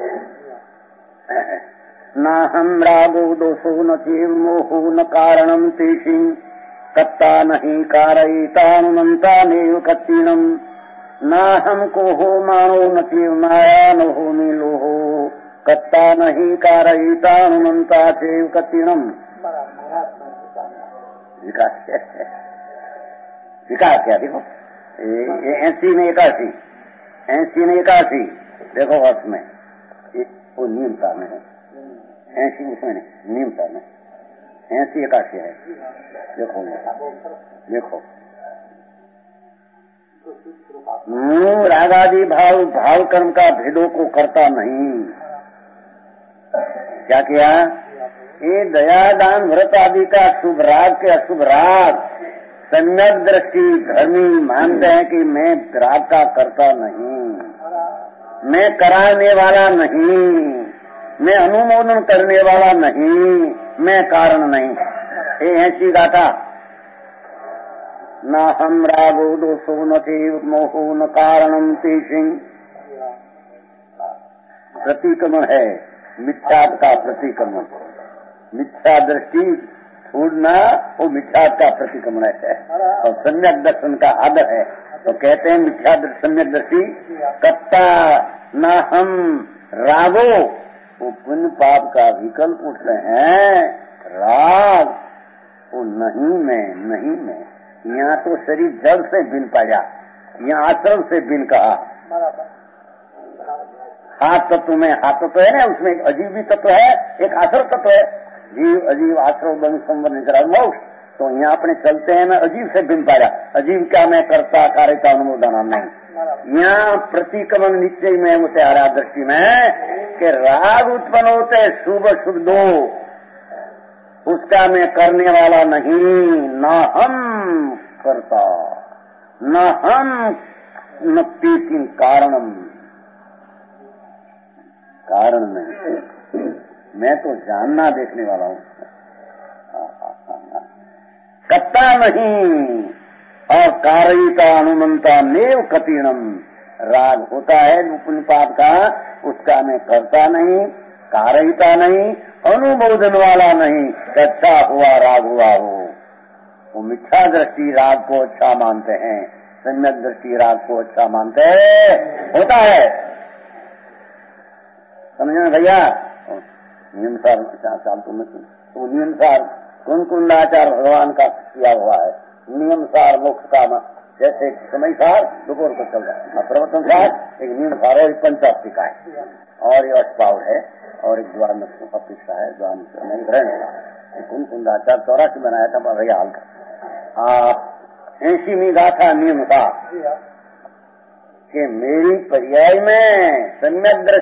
न हम रागो दोषो न चेव मोहो न कारणम तेषि कत्ता नहीं कारयितानुमंता नेव कत्तीनम न हमको हो मानो न चेव माया न हो नीलोहो कत्ता नहीं कारयितानुमंता चेव कत्तीनम। विकास विकास क्या देखो ऐसी में इक्यासी, ऐसी में इक्यासी देखो वर्ष में वो नियमता में है, ऐसी उसमें नहीं नियमता में ऐसी इक्यासी है। देखो देखो रागादि भाव भाव कर्म का भेदों को करता नहीं। क्या किया? ये दया दान व्रत आदि का शुभ राग के अशुभ राग सम्यक दृष्टि धर्मी मानते हैं कि मैं राग का करता नहीं, मैं कराने वाला नहीं, मैं अनुमोदन करने वाला नहीं, मैं कारण नहीं। ये ऐसी गाथा न हम रागो दोषो न चेव मोहो न कारणम तेषि प्रतिक्रमण है, मिथ्यात्व का प्रतिक्रमण। मिथ्या दृष्टि छोड़ना वो मिथ्यात्व का प्रतिक्रमण है और सम्यक दर्शन का आदर है। तो कहते हैं मिथ्या सम्यक दृष्टि कत्ता न हम रागो वो पुण्य पाप का विकल्प उठते हैं। राग वो नहीं में नहीं में, यहाँ तो शरीर जल से बिन पाया, यहाँ आश्रम से बिन कहा। हाथ तत्व में हाथ तत्व है ना, उसमें एक अजीब भी तत्व है, एक आश्रम तत्व है। जीव अजीव आश्रम बन संबर निकला मोक्ष, तो यहाँ अपने चलते हैं मैं अजीब से बिन पाया। अजीब क्या मैं करता कार्यता अनुमोदन नहीं, यहाँ प्रतिक्रमण निश्चय में होते आ रहा दृष्टि में कि राग उत्पन्न होते शुभ शुभ दो, उसका मैं करने वाला नहीं, न हम करता न हम न पीति कारणम, कारण नहीं, मैं तो जानना देखने वाला हूँ, कत्ता नहीं और कारयिता अनुमंता नेव कतीणम। राग होता है पुण्य पाप का, उसका मैं करता नहीं, कारयिता नहीं, अनुमोदन वाला नहीं। अच्छा हुआ राग हुआ हो, वो मिथ्या दृष्टि राग को अच्छा मानते हैं, सम्यक दृष्टि राग को अच्छा मानते हैं। होता है, समझे भैया? नियम सार चाल तो तो नियम सार कुन कुंडाचार भगवान का किया हुआ है। नियम सार मोक्ष का, जैसे समय सार दोपहर को चल रहा है, प्रवर्तन सार एक नियम सार और एक पंचाप्ति का है, और ये अष्टपाउर है, और एक द्वार में अपेक्षा है, द्वार में ग्रहण। कुन कुंडाचार चौरासी बनाया था भैया हाल का। ऐसीवीं गाथा नियम सार कि मेरी पर्याय में सम्यक दृष्टि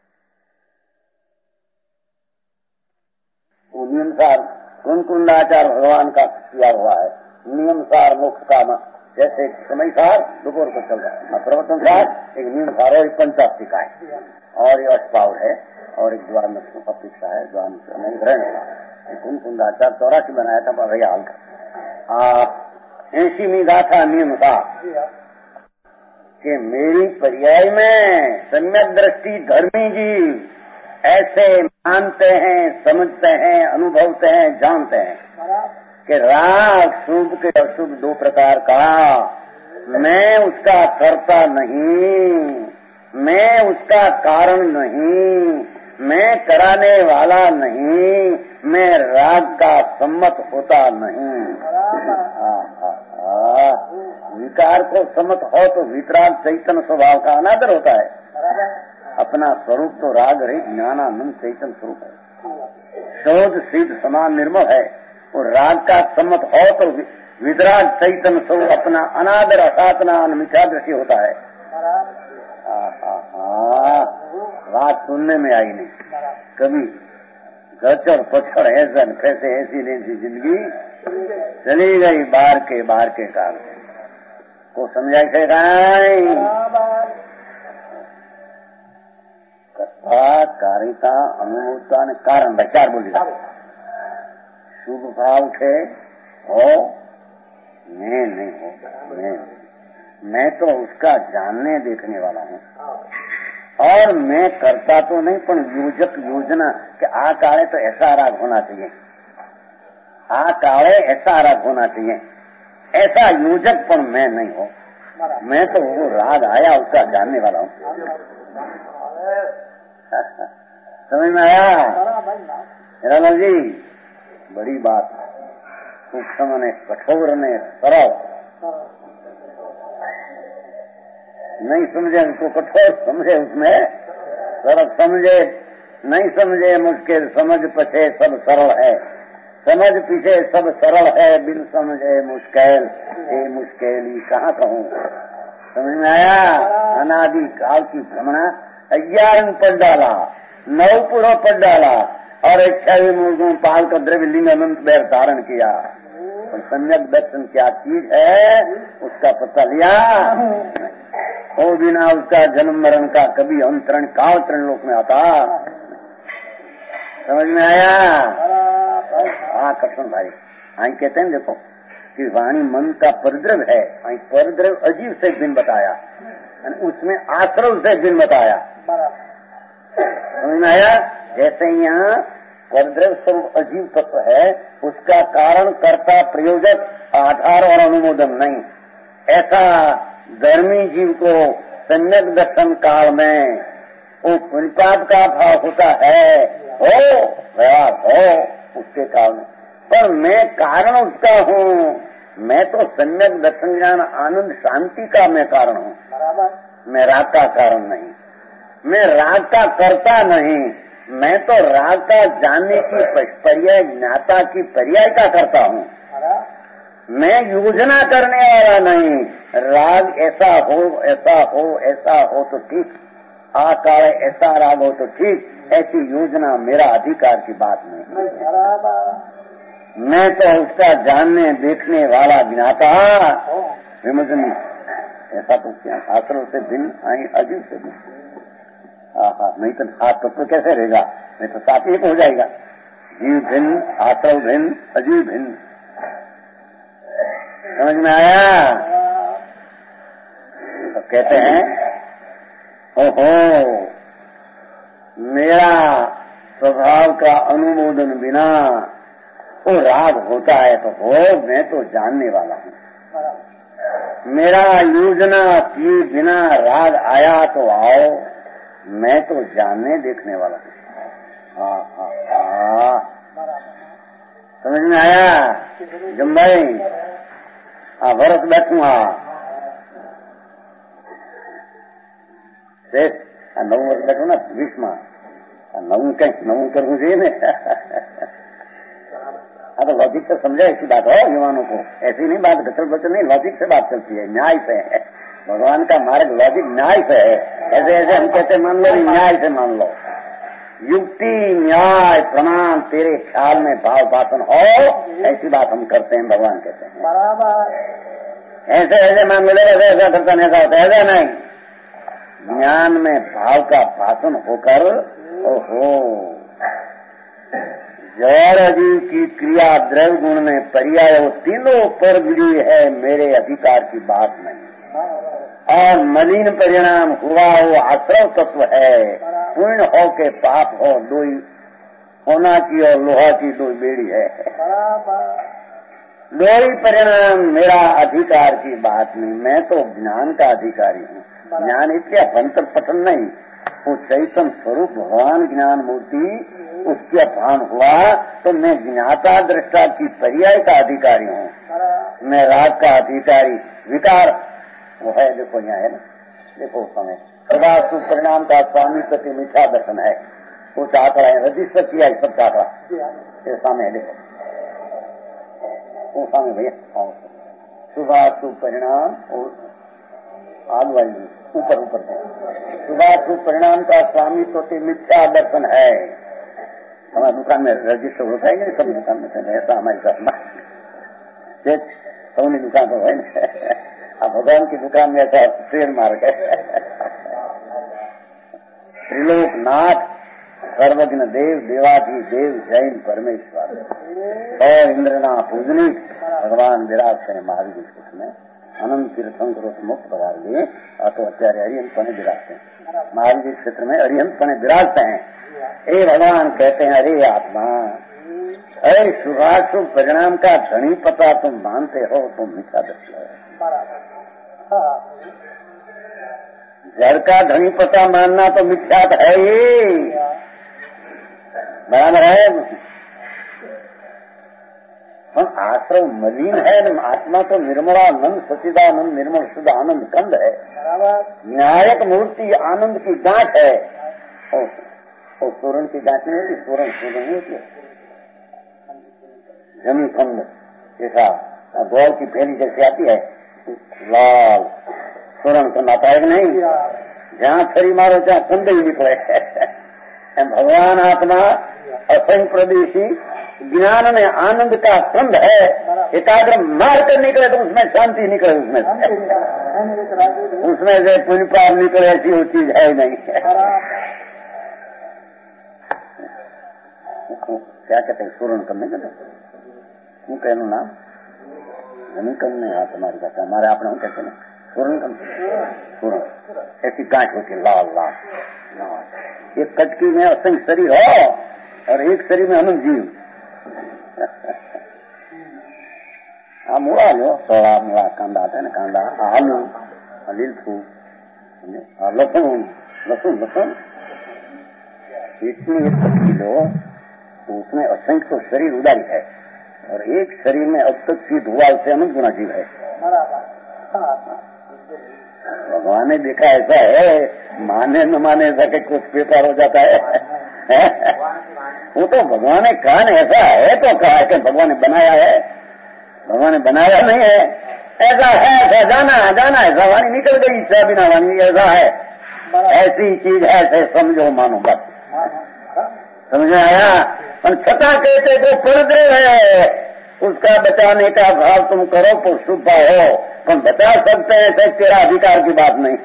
नियम सार कुन कुंडाचार भगवान का किया हुआ है। नियम सार मोक्ष का, जैसे समय सार दोपहर को चल रहा है, प्रवर्तन सार एक नियम सार और एक पंचाप्ति का है, और ये अष्टपाउर है, और एक द्वार में अपेक्षा है, द्वार में ग्रहण। कुन कुंडाचार चौरासी बनाया था भैया हाल का। ऐसीवीं गाथा नियम सार कि मेरी पर्याय में सम्यक दृष्टि धर्मी जीव ऐसे मानते हैं, समझते हैं, अनुभवते हैं, जानते हैं कि राग शुभ के अशुभ दो प्रकार का, मैं उसका करता नहीं, मैं उसका कारण नहीं, मैं कराने वाला नहीं, मैं राग का सम्मत होता नहीं। आ, आ, आ, विकार को सम्मत हो तो वितराग चैतन्य स्वभाव का अनादर होता है। अपना स्वरूप तो राग रहित ज्ञानानंद चैतन्य स्वरूप है, शोध सिद्ध समान निर्मल है। और राग का सम्मत हो तो वितराग चैतन्य स्वरूप अपना अनादर असातना मिथ्या दृष्टि होता है। आ, आ, आ, बात सुनने में आई नहीं कभी, गचर पछड़ ऐसा कैसे ऐसी नहीं जिंदगी चली गई बार के बार के काल को समझाई थे कथा कारिता अनुभूता ने कारण विचार बोली शुभ भाव थे हो मैं नहीं हो, मैं मैं तो उसका जानने देखने वाला हूँ, और मैं करता तो नहीं पर योजक योजना कि आ काले तो ऐसा राग होना चाहिए, आ काले ऐसा राग होना चाहिए, ऐसा योजक पर मैं नहीं हो। मैं तो वो राग आया उसका जानने वाला हूँ। समझ में आया रामल जी? बड़ी बात, सूक्ष्म ने कठोर ने सरल, नहीं समझे उसको कठोर समझे, उसमें सरल समझे, नहीं समझे मुश्किल, समझ पछे सब सरल है, समझ पीछे सब सरल है, बिन समझे मुश्किल, ये मुश्किल ही कहाँ कहूँ। समझ में आया? अनादि काल की भ्रमणा ग्यारह पढ़ डाला, नौ पुढ़ो पढ़ डाला, और एक छवि मूर्खों पाल का द्रव्य लिंग अनंत बैर धारण किया, और सम्यक दर्शन क्या चीज है उसका पता लिया, और बिना उसका जन्म मरण का कभी अंतरण काल तरण लोक में आता। समझ में आया? हाँ कृष्ण भाई, आई कहते हैं देखो कि वाणी मन का परद्रव है, आई परद्रव अजीब से दिन बताया, उसमें आश्रव से दिन बताया। समझ में आया? जैसे यहाँ परद्रव स्वरूप अजीब तत्व है, उसका कारण कर्ता प्रयोजक आधार और अनुमोदन नहीं, ऐसा धर्मी जीव को सम्यक दर्शन काल में वो पुण्यपाप का भाव होता है, हो व्यवहार हो उसके कारण, पर मैं कारण उसका हूँ। मैं तो सम्यक दर्शन ज्ञान आनंद शांति का मैं कारण हूँ, मैं राग का कारण नहीं, मैं राग का करता नहीं, मैं तो राग का जानने की पर्याय ज्ञाता की पर्याय का करता हूँ। मैं योजना करने वाला नहीं, राग ऐसा हो ऐसा हो ऐसा हो तो ठीक, आकार ऐसा राग हो तो ठीक, ऐसी योजना मेरा अधिकार की बात नहीं। मैं तो उसका जानने देखने वाला ज्ञाता विमोचनी, ऐसा तो क्या शास्त्रों से भिन्न आई अजीब से भिन्न। हाँ, नहीं तो हाथ तो, तो कैसे रहेगा, नहीं तो साथ एक हो जाएगा। जीव भिन्न, आश्रव भिन्न, अजीव भिन्न, समझ में आया? तो कहते हैं ओहो मेरा स्वभाव का अनुमोदन बिना वो राग होता है तो हो, मैं तो जानने वाला हूँ। मेरा योजना की बिना राग आया तो आओ, मैं तो जानने देखने वाला हूँ। हाँ हाँ हाँ, समझ में आया? जम भाई हाँ, भरत बैठू हाँ नौ वर्ष बैठो ना बीस में नौ कहीं नौ करવું જોઈએ ને। हाँ तो लॉजिक से समझे ऐसी बात हो युवानों को, ऐसी नहीं बात गचल बचल नहीं, लॉजिक से बात चलती है, न्याय से है। भगवान का मार्ग लॉजिक न्याय से है। ऐसे ऐसे हम कहते मान लो, न्याय से मान लो, युक्ति न्याय प्रमाण तेरे ख्याल में भाव वासन हो, ऐसी बात हम करते हैं। भगवान कहते हैं बराबर ऐसे ऐसे मान लो, ऐसे ऐसा करता नहीं, ऐसा होता है, ऐसा नहीं। ज्ञान में भाव का भाषण होकर ओहो जड़ अजीव की क्रिया द्रव्य गुण में पर्याय वो तीनों पर गिरी है, मेरे अधिकार की बात नहीं। और मलिन परिणाम हुआ वो आश्रव तत्व है, पुण्य हो के पाप हो, दो सोना की और लोहा की दो बेड़ी है, दो ही परिणाम मेरा अधिकार की बात नहीं। मैं तो ज्ञान का अधिकारी हूँ। ज्ञान इसलिए भंतर पठन नहीं, वो चैतन्य स्वरूप भगवान ज्ञान मूर्ति उसके भान हुआ तो मैं ज्ञाता दृष्टा की पर्याय का अधिकारी हूँ। मैं राग का अधिकारी, विकार वो है, देखो यहाँ है ना, देखो समय सदा सुपरिणाम का स्वामी प्रति मिथ्या दर्शन है, वो चाहता है रजिस्टर किया सब चाहता सामने, देखो वो सामने भैया सुबह सुपरिणाम और आग वाली ऊपर ऊपर से सुबह सुपरिणाम का स्वामी प्रति मिथ्या दर्शन है। हमारी दुकान में रजिस्टर होता है, सब दुकान में ऐसा हमारे साथ सौनी दुकान तो है ना, अब भगवान की दुकान में ऐसा ट्रेड मार्क है। त्रिलोकनाथ सर्वज्ञ देव देवाधि देव जैन परमेश्वर और इंद्रना पूजनी भगवान विराजते हैं महावीर क्षेत्र में, अनंत तीर्थंकर मुक्त पदार दिए तो અત્યારે अरिहंत पने विराजते हैं महावीर क्षेत्र में, अरिहंत पने विराजते हैं। ए भगवान कहते हैं अरे आत्मा, अरे शुभाशुभ परिणाम का धनी पता तुम मानते हो, तुम मिथ्या दृष्टि है। जड़ का धनी पता मानना तो मिथ्या है ही, बराबर है। हम आश्रम मलिन है, आत्मा तो निर्मलानंद सचिदानंद निर्मल शुद्ध आनंद कंद है, न्यायक मूर्ति आनंद की गांठ है। और सूरन की गांठ नहीं होती, सूरन सूरन नहीं होती, जमी कंद जैसा गौर की पहली जैसी आती है लाल सूरन कंद आता है कि नहीं, जहाँ छरी मारो जहाँ कंद ही निकले। भगवान आत्मा असंग प्रदेशी ज्ञान में आनंद का कंद है, एकाग्र मार कर निकले तो उसमें शांति निकले, उसमें उसमें से पुण्य पाप निकले, ऐसी वो चीज है नहीं। क्या कहते हैं सूरन करने कहते શું કહેનું નામ જમીન કરને હા તમારી પાસે हमारे આપણે શું कहते हैं सूरन कर सूरन ऐसी गांठ होती है लाल लाल लाल, एक कटकी में असंख्य शरीर हो और एक शरीर में अनंत जीव। આ મૂળા લ્યો સોળા મૂળા કાંદા છે ને કાંદા, આ આલુ, આ લીલફું, આ લસણ લસણ લસણ इतनी एक शक्ति लो, उसमें असंख्य तो शरीर उदारी है और एक शरीर में अब तक सिद्ध हुआ उससे अनंत गुना जीव है। भगवान ने देखा ऐसा है, माने न माने ऐसा के कुछ पेपर हो जाता है। वो तो भगवान ने कहा ऐसा है तो कहा कि भगवान ने बनाया है, भगवान ने बनाया नहीं है। ऐसा है, ऐसा जाना जाना ऐसा वाणी निकल गई, इच्छा बिना वाणी ऐसा है, ऐसी चीज है, ऐसे समझो मानो बस। समझ में आया? पर छठा कहते जो परद्रव है उसका बचाने का भाव तुम करो तो शुभ हो, पर बचा सकते हैं तो तेरा अधिकार की बात नहीं।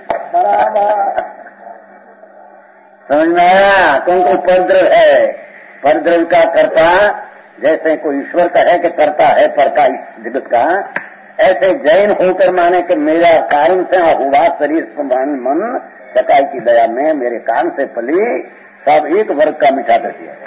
समझ में आया? क्योंकि परद्रव है, परद्रव का कर्ता जैसे कोई ईश्वर का है कि करता है पर का जगत का, ऐसे जैन होकर माने कि मेरा कारण से हुआ शरीर मन सकाई की दया में मेरे कारण से पली, सब एक वर्ग का मिठा दृष्टि है।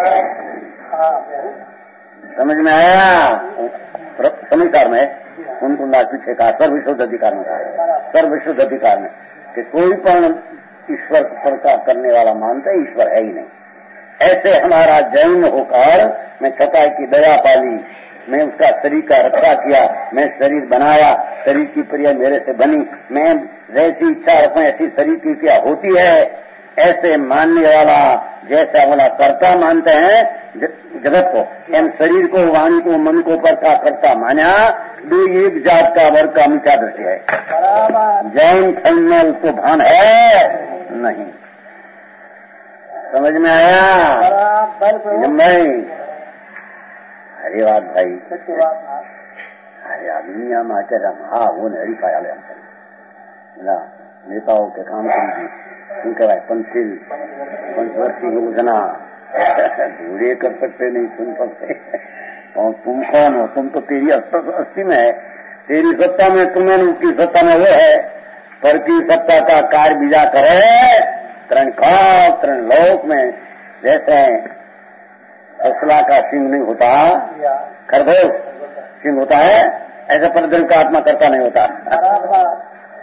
समझ में आया? समीकार में उनको ना पीछे कहा सर्वविशुद्ध अधिकार में कहा, सर्वविशुद्ध अधिकार में कि कोई पण ईश्वर पर का करने वाला मानते ईश्वर है ही नहीं। ऐसे हमारा जैन होकर मैं छटाई की दया पाली, मैं उसका शरीर का रक्षा किया, मैं शरीर बनाया, शरीर की प्रिय मेरे से बनी, मैं जैसी इच्छा रखूं ऐसी शरीर की क्या होती है, ऐसे मानने वाला जैसा वाला कर्ता मानते हैं जगत को, एम शरीर को, वाणी को, मन को पर का कर्ता माना, दो एक जात का वर्ग का मीठा दृष्टि है। जैन फल में उसको भान है नहीं। समझ में आया? नहीं अरे बात भाई, अरे आदमी हम आते हाँ वो नहीं पाया ले हमसे नेताओं के काम करेंगे શું કહેવાય पंचशील पंचवर्षीय योजना पूरे कर सकते नहीं सुन सकते। और तुम कौन हो? तुम तो तेरी अस्थि में है, तेरी सत्ता में तुम्हें उसकी सत्ता में वो है, पर की सत्ता का कार्य बीजा करे तरण का तरण लोक में, जैसे असला का सिंह नहीं होता, खरगोश सिंह होता है, ऐसा परद्रव का आत्मा करता नहीं होता।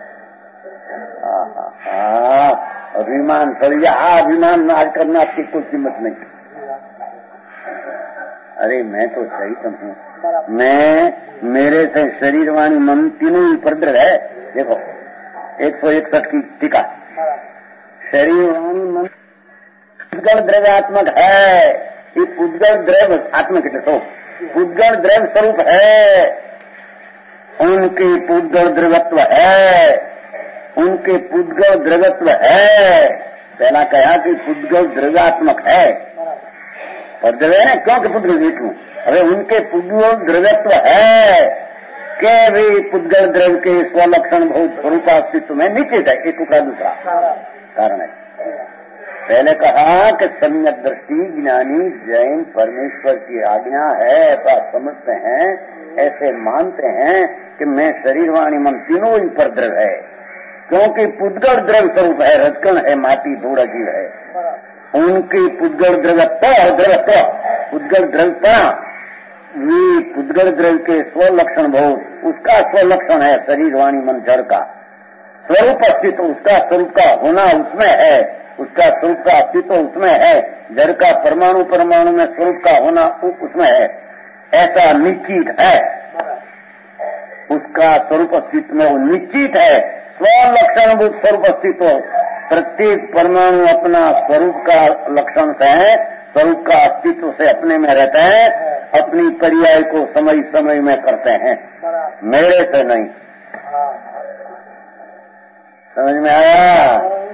अभिमान सरिया अभिमान आज करना आपकी कोई कीमत नहीं। अरे मैं तो सही समझू, मैं मेरे से शरीर वाणी मन तीनों ही परद्रव है। देखो एक सौ इकसठ की टीका, शरीर वाणी मन पुद्गल द्रव्यात्मक है, ये पुद्गल द्रव्य आत्मक तो पुद्गल द्रव्य स्वरूप है, उनकी पुद्गल द्रव्यत्व है, उनके पुद्गल द्रव्यत्व है। पहला कहा कि पुद्गल द्रव्यात्मक है, और द्रव्य है क्योंकि पुद्गल विष्णु, अरे उनके पुद्गल द्रव्यत्व है के भी पुद्गल द्रव्य के स्वलक्षण बहुत स्वरूप अस्तित्व में निश्चित है। एक टुकड़ा दूसरा कारण है। पहले कहा कि सम्यक दृष्टि ज्ञानी जैन परमेश्वर की आज्ञा है ऐसा समझते हैं, ऐसे मानते हैं कि मैं शरीर वाणी मन तीनों ही पर द्रव्य है, क्योंकि पुद्गल द्रव्य स्वरूप है, रजकण है, माटी धूड़ जीव है, उनकी पुद्गल द्रव्यत्व और द्रव्यत्व पुद्गल द्रव्यता वे पुद्गल द्रव्य के स्वलक्षण बहुत, उसका स्वलक्षण है शरीर वाणी मन जड़ का स्वरूप अस्तित्व, उसका स्वरूप का होना उसमें है, उसका स्वरूप का अस्तित्व उसमें है, जड़ का परमाणु परमाणु में स्वरूप का होना उसमें है, ऐसा निश्चित है। उसका स्वरूप अस्तित्व में वो निश्चित है, स्वलक्षण भूत स्वरूप अस्तित्व। प्रत्येक परमाणु अपना स्वरूप का लक्षण से है, स्वरूप का अस्तित्व से अपने में रहते हैं, अपनी पर्याय को समय समय में करते हैं, मेरे से नहीं। समझ में आया?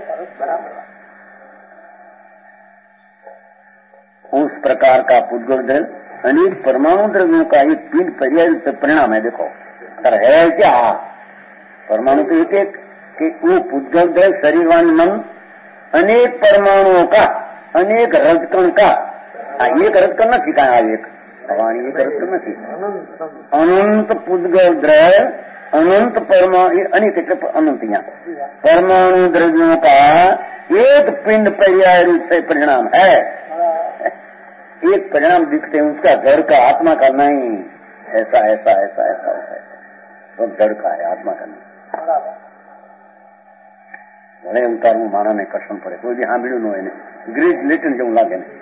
उस प्रकार का पुद्गल द्रव्य अनेक परमाणु द्रव्यों का एक पिंड पर्याय से परिणाम है। देखो सर है क्या परमाणु के एक एक कि वो पुद्गल द्रव्य शरीर वाणी मन अनेक परमाणुओं का, अनेक रजकण का, एक रजकण न सीखा है, एक वाणी एक रजकण न सीखा, अनंत पुद्गल द्रव्य अनंत परमाणु अनेक अनंत परमाणु द्रव्यों का एक पिंड पर्याय रूप से परिणाम है। एक परिणाम दिखते हैं उसका जड़ का, आत्मा का नहीं। ऐसा ऐसा ऐसा ऐसा होता है, तो जड़ का है, आत्मा का नहीं। ભલે ઉતારવું માણસને કસમ પડે, કોઈ બી સાંભળ્યું ન હોય એને ગ્રીજ લિટન જેવું લાગે ને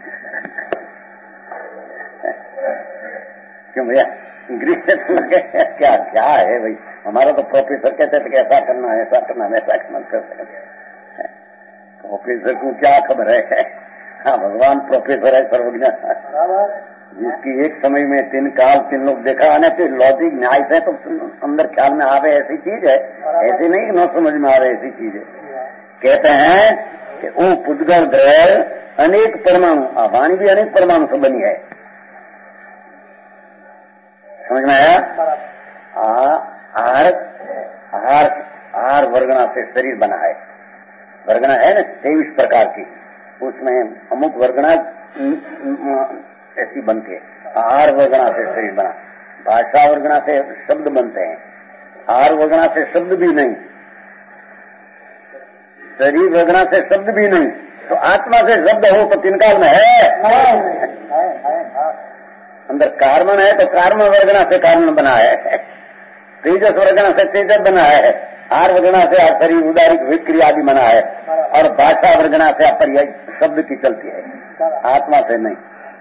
क्यों भैया इंग्लिश से लगे क्या क्या है भाई, हमारा तो प्रोफेसर कहते थे कि ऐसा करना है ऐसा करना है ऐसा करना कर सकते, प्रोफेसर को क्या खबर है। हाँ भगवान प्रोफेसर है सर्वज्ञ, जिसकी एक समय में तीन काल तीन लोग देखा आने से लॉजिक न्याय से तो अंदर ख्याल में आवे ऐसी चीज है, ऐसी नहीं न समझ में आवे ऐसी चीज है। कहते हैं कि वो पुद्गल ग्रह अनेक परमाणु, वाणी भी अनेक परमाणु से बनी है, समझ में आया। आहार आहार आहार वर्गणा से शरीर बना है, वर्गणा है ना तेईस प्रकार की, उसमें अमुक वर्गणा ऐसी बनती है। आहार वर्गणा से शरीर बना, भाषा वर्गणा से शब्द बनते हैं, आहार वर्गणा से शब्द भी नहीं, शरीर वर्गणा से शब्द भी नहीं, तो आत्मा से शब्द हो तो तीन काल में है। अंदर कार्बन है तो कार्बन वर्गणा से कार्बन बना है, तेजस वर्गणा से तेजस बना है, आर वर्गणा से शरीर उदारिक विक्रिया आदि बना है, और भाषा वर्गणा से अपर्याय शब्द की चलती है, आत्मा से नहीं।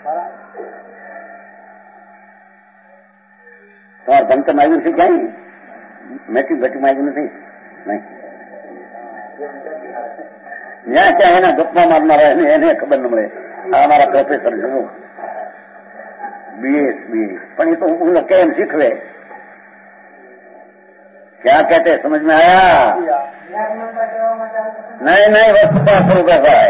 તમારે ભણતર માગ્યું છે ક્યાંય મેટ્રિક બેટ્રિક માગ્યું નથી? નહીં, ત્યાં ક્યાં એના ગપ્પા મારનારા એને એને ખબર ન મળે। અમારા પ્રોફેસર જુઓ बीएस बीए, पर ये तो उन लोग कैम सीखवे, क्या कहते हैं समझ में आया? नहीं नहीं वस्तु का स्वरूप ऐसा है।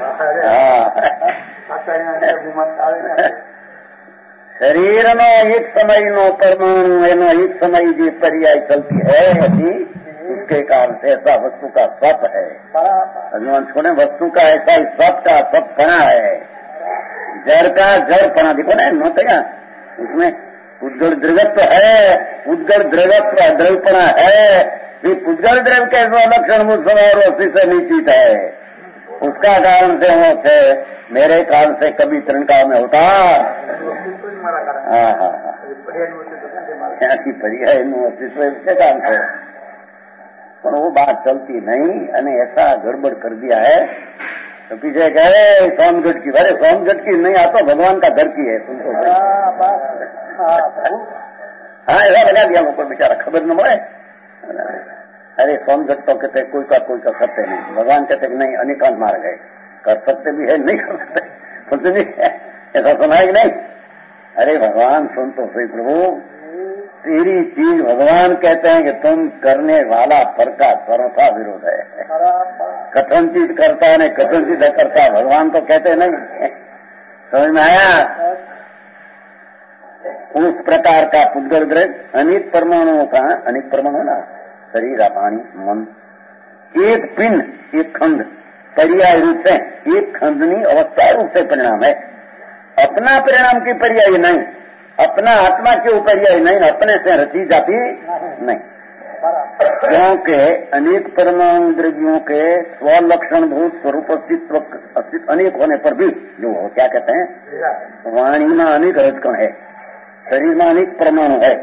शरीर नो एक समय नो परमाणु एनो एक समय जी पर्याय चलती है यदि उसके कारण से ऐसा वस्तु का सप है। भगवान छोड़े वस्तु का ऐसा ही सप का सप बना है, जड़ का जड़ पना देखो ना नोटेगा, उसमें उद्गल द्रवत्व है, उद्गल द्रवत्व द्रवपना है, ये उद्गल द्रव के लक्षण स्वभाव रस्सी से नीचित है, उसका कारण से वो थे मेरे कारण से कभी त्रिणकाल में होता। हाँ हाँ हाँ क्या की पर्याय अस्तित्व इसके कारण से, पर वो बात चलती नहीं, अने ऐसा गड़बड़ कर दिया है तो पीछे गए सोनगढ़ की, अरे सोनगढ़ की नहीं आता भगवान का घर की है, तुमको हाँ ऐसा लगा दिया मुझको, बेचारा खबर न पड़े। अरे सोनगढ़ तो कहते कोई का कोई का करते नहीं, भगवान कहते कि नहीं अनेकांत मार गए, कर सकते भी है नहीं कर सकते, सुनते नहीं ऐसा सुना है कि नहीं? अरे भगवान सुन तो सही प्रभु, तेरी चीज भगवान कहते हैं कि तुम करने वाला पर का सर्वथा विरोध है, कथनचित करता है कथनचित करता, भगवान तो कहते नहीं। समझ में आया? उस प्रकार का पुद्गल ग्रह अनेक परमाणुओं का, अनेक परमाणु ना शरीर वाणी मन, एक पिंड एक खंड पर्याय रूप से, एक खंडनी अवस्था रूप से परिणाम है, अपना परिणाम की पर्याय नहीं, अपना आत्मा के पर्याय नहीं, अपने से रची जाती नहीं, क्योंकि अनेक परमाणु द्रव्यों के स्वलक्षण भूत स्वरूप अस्तित्व अस्तित्व अनेक होने पर भी जो हो क्या कहते हैं, वाणी में अनेक रजकण है, शरीर में अनेक परमाणु है,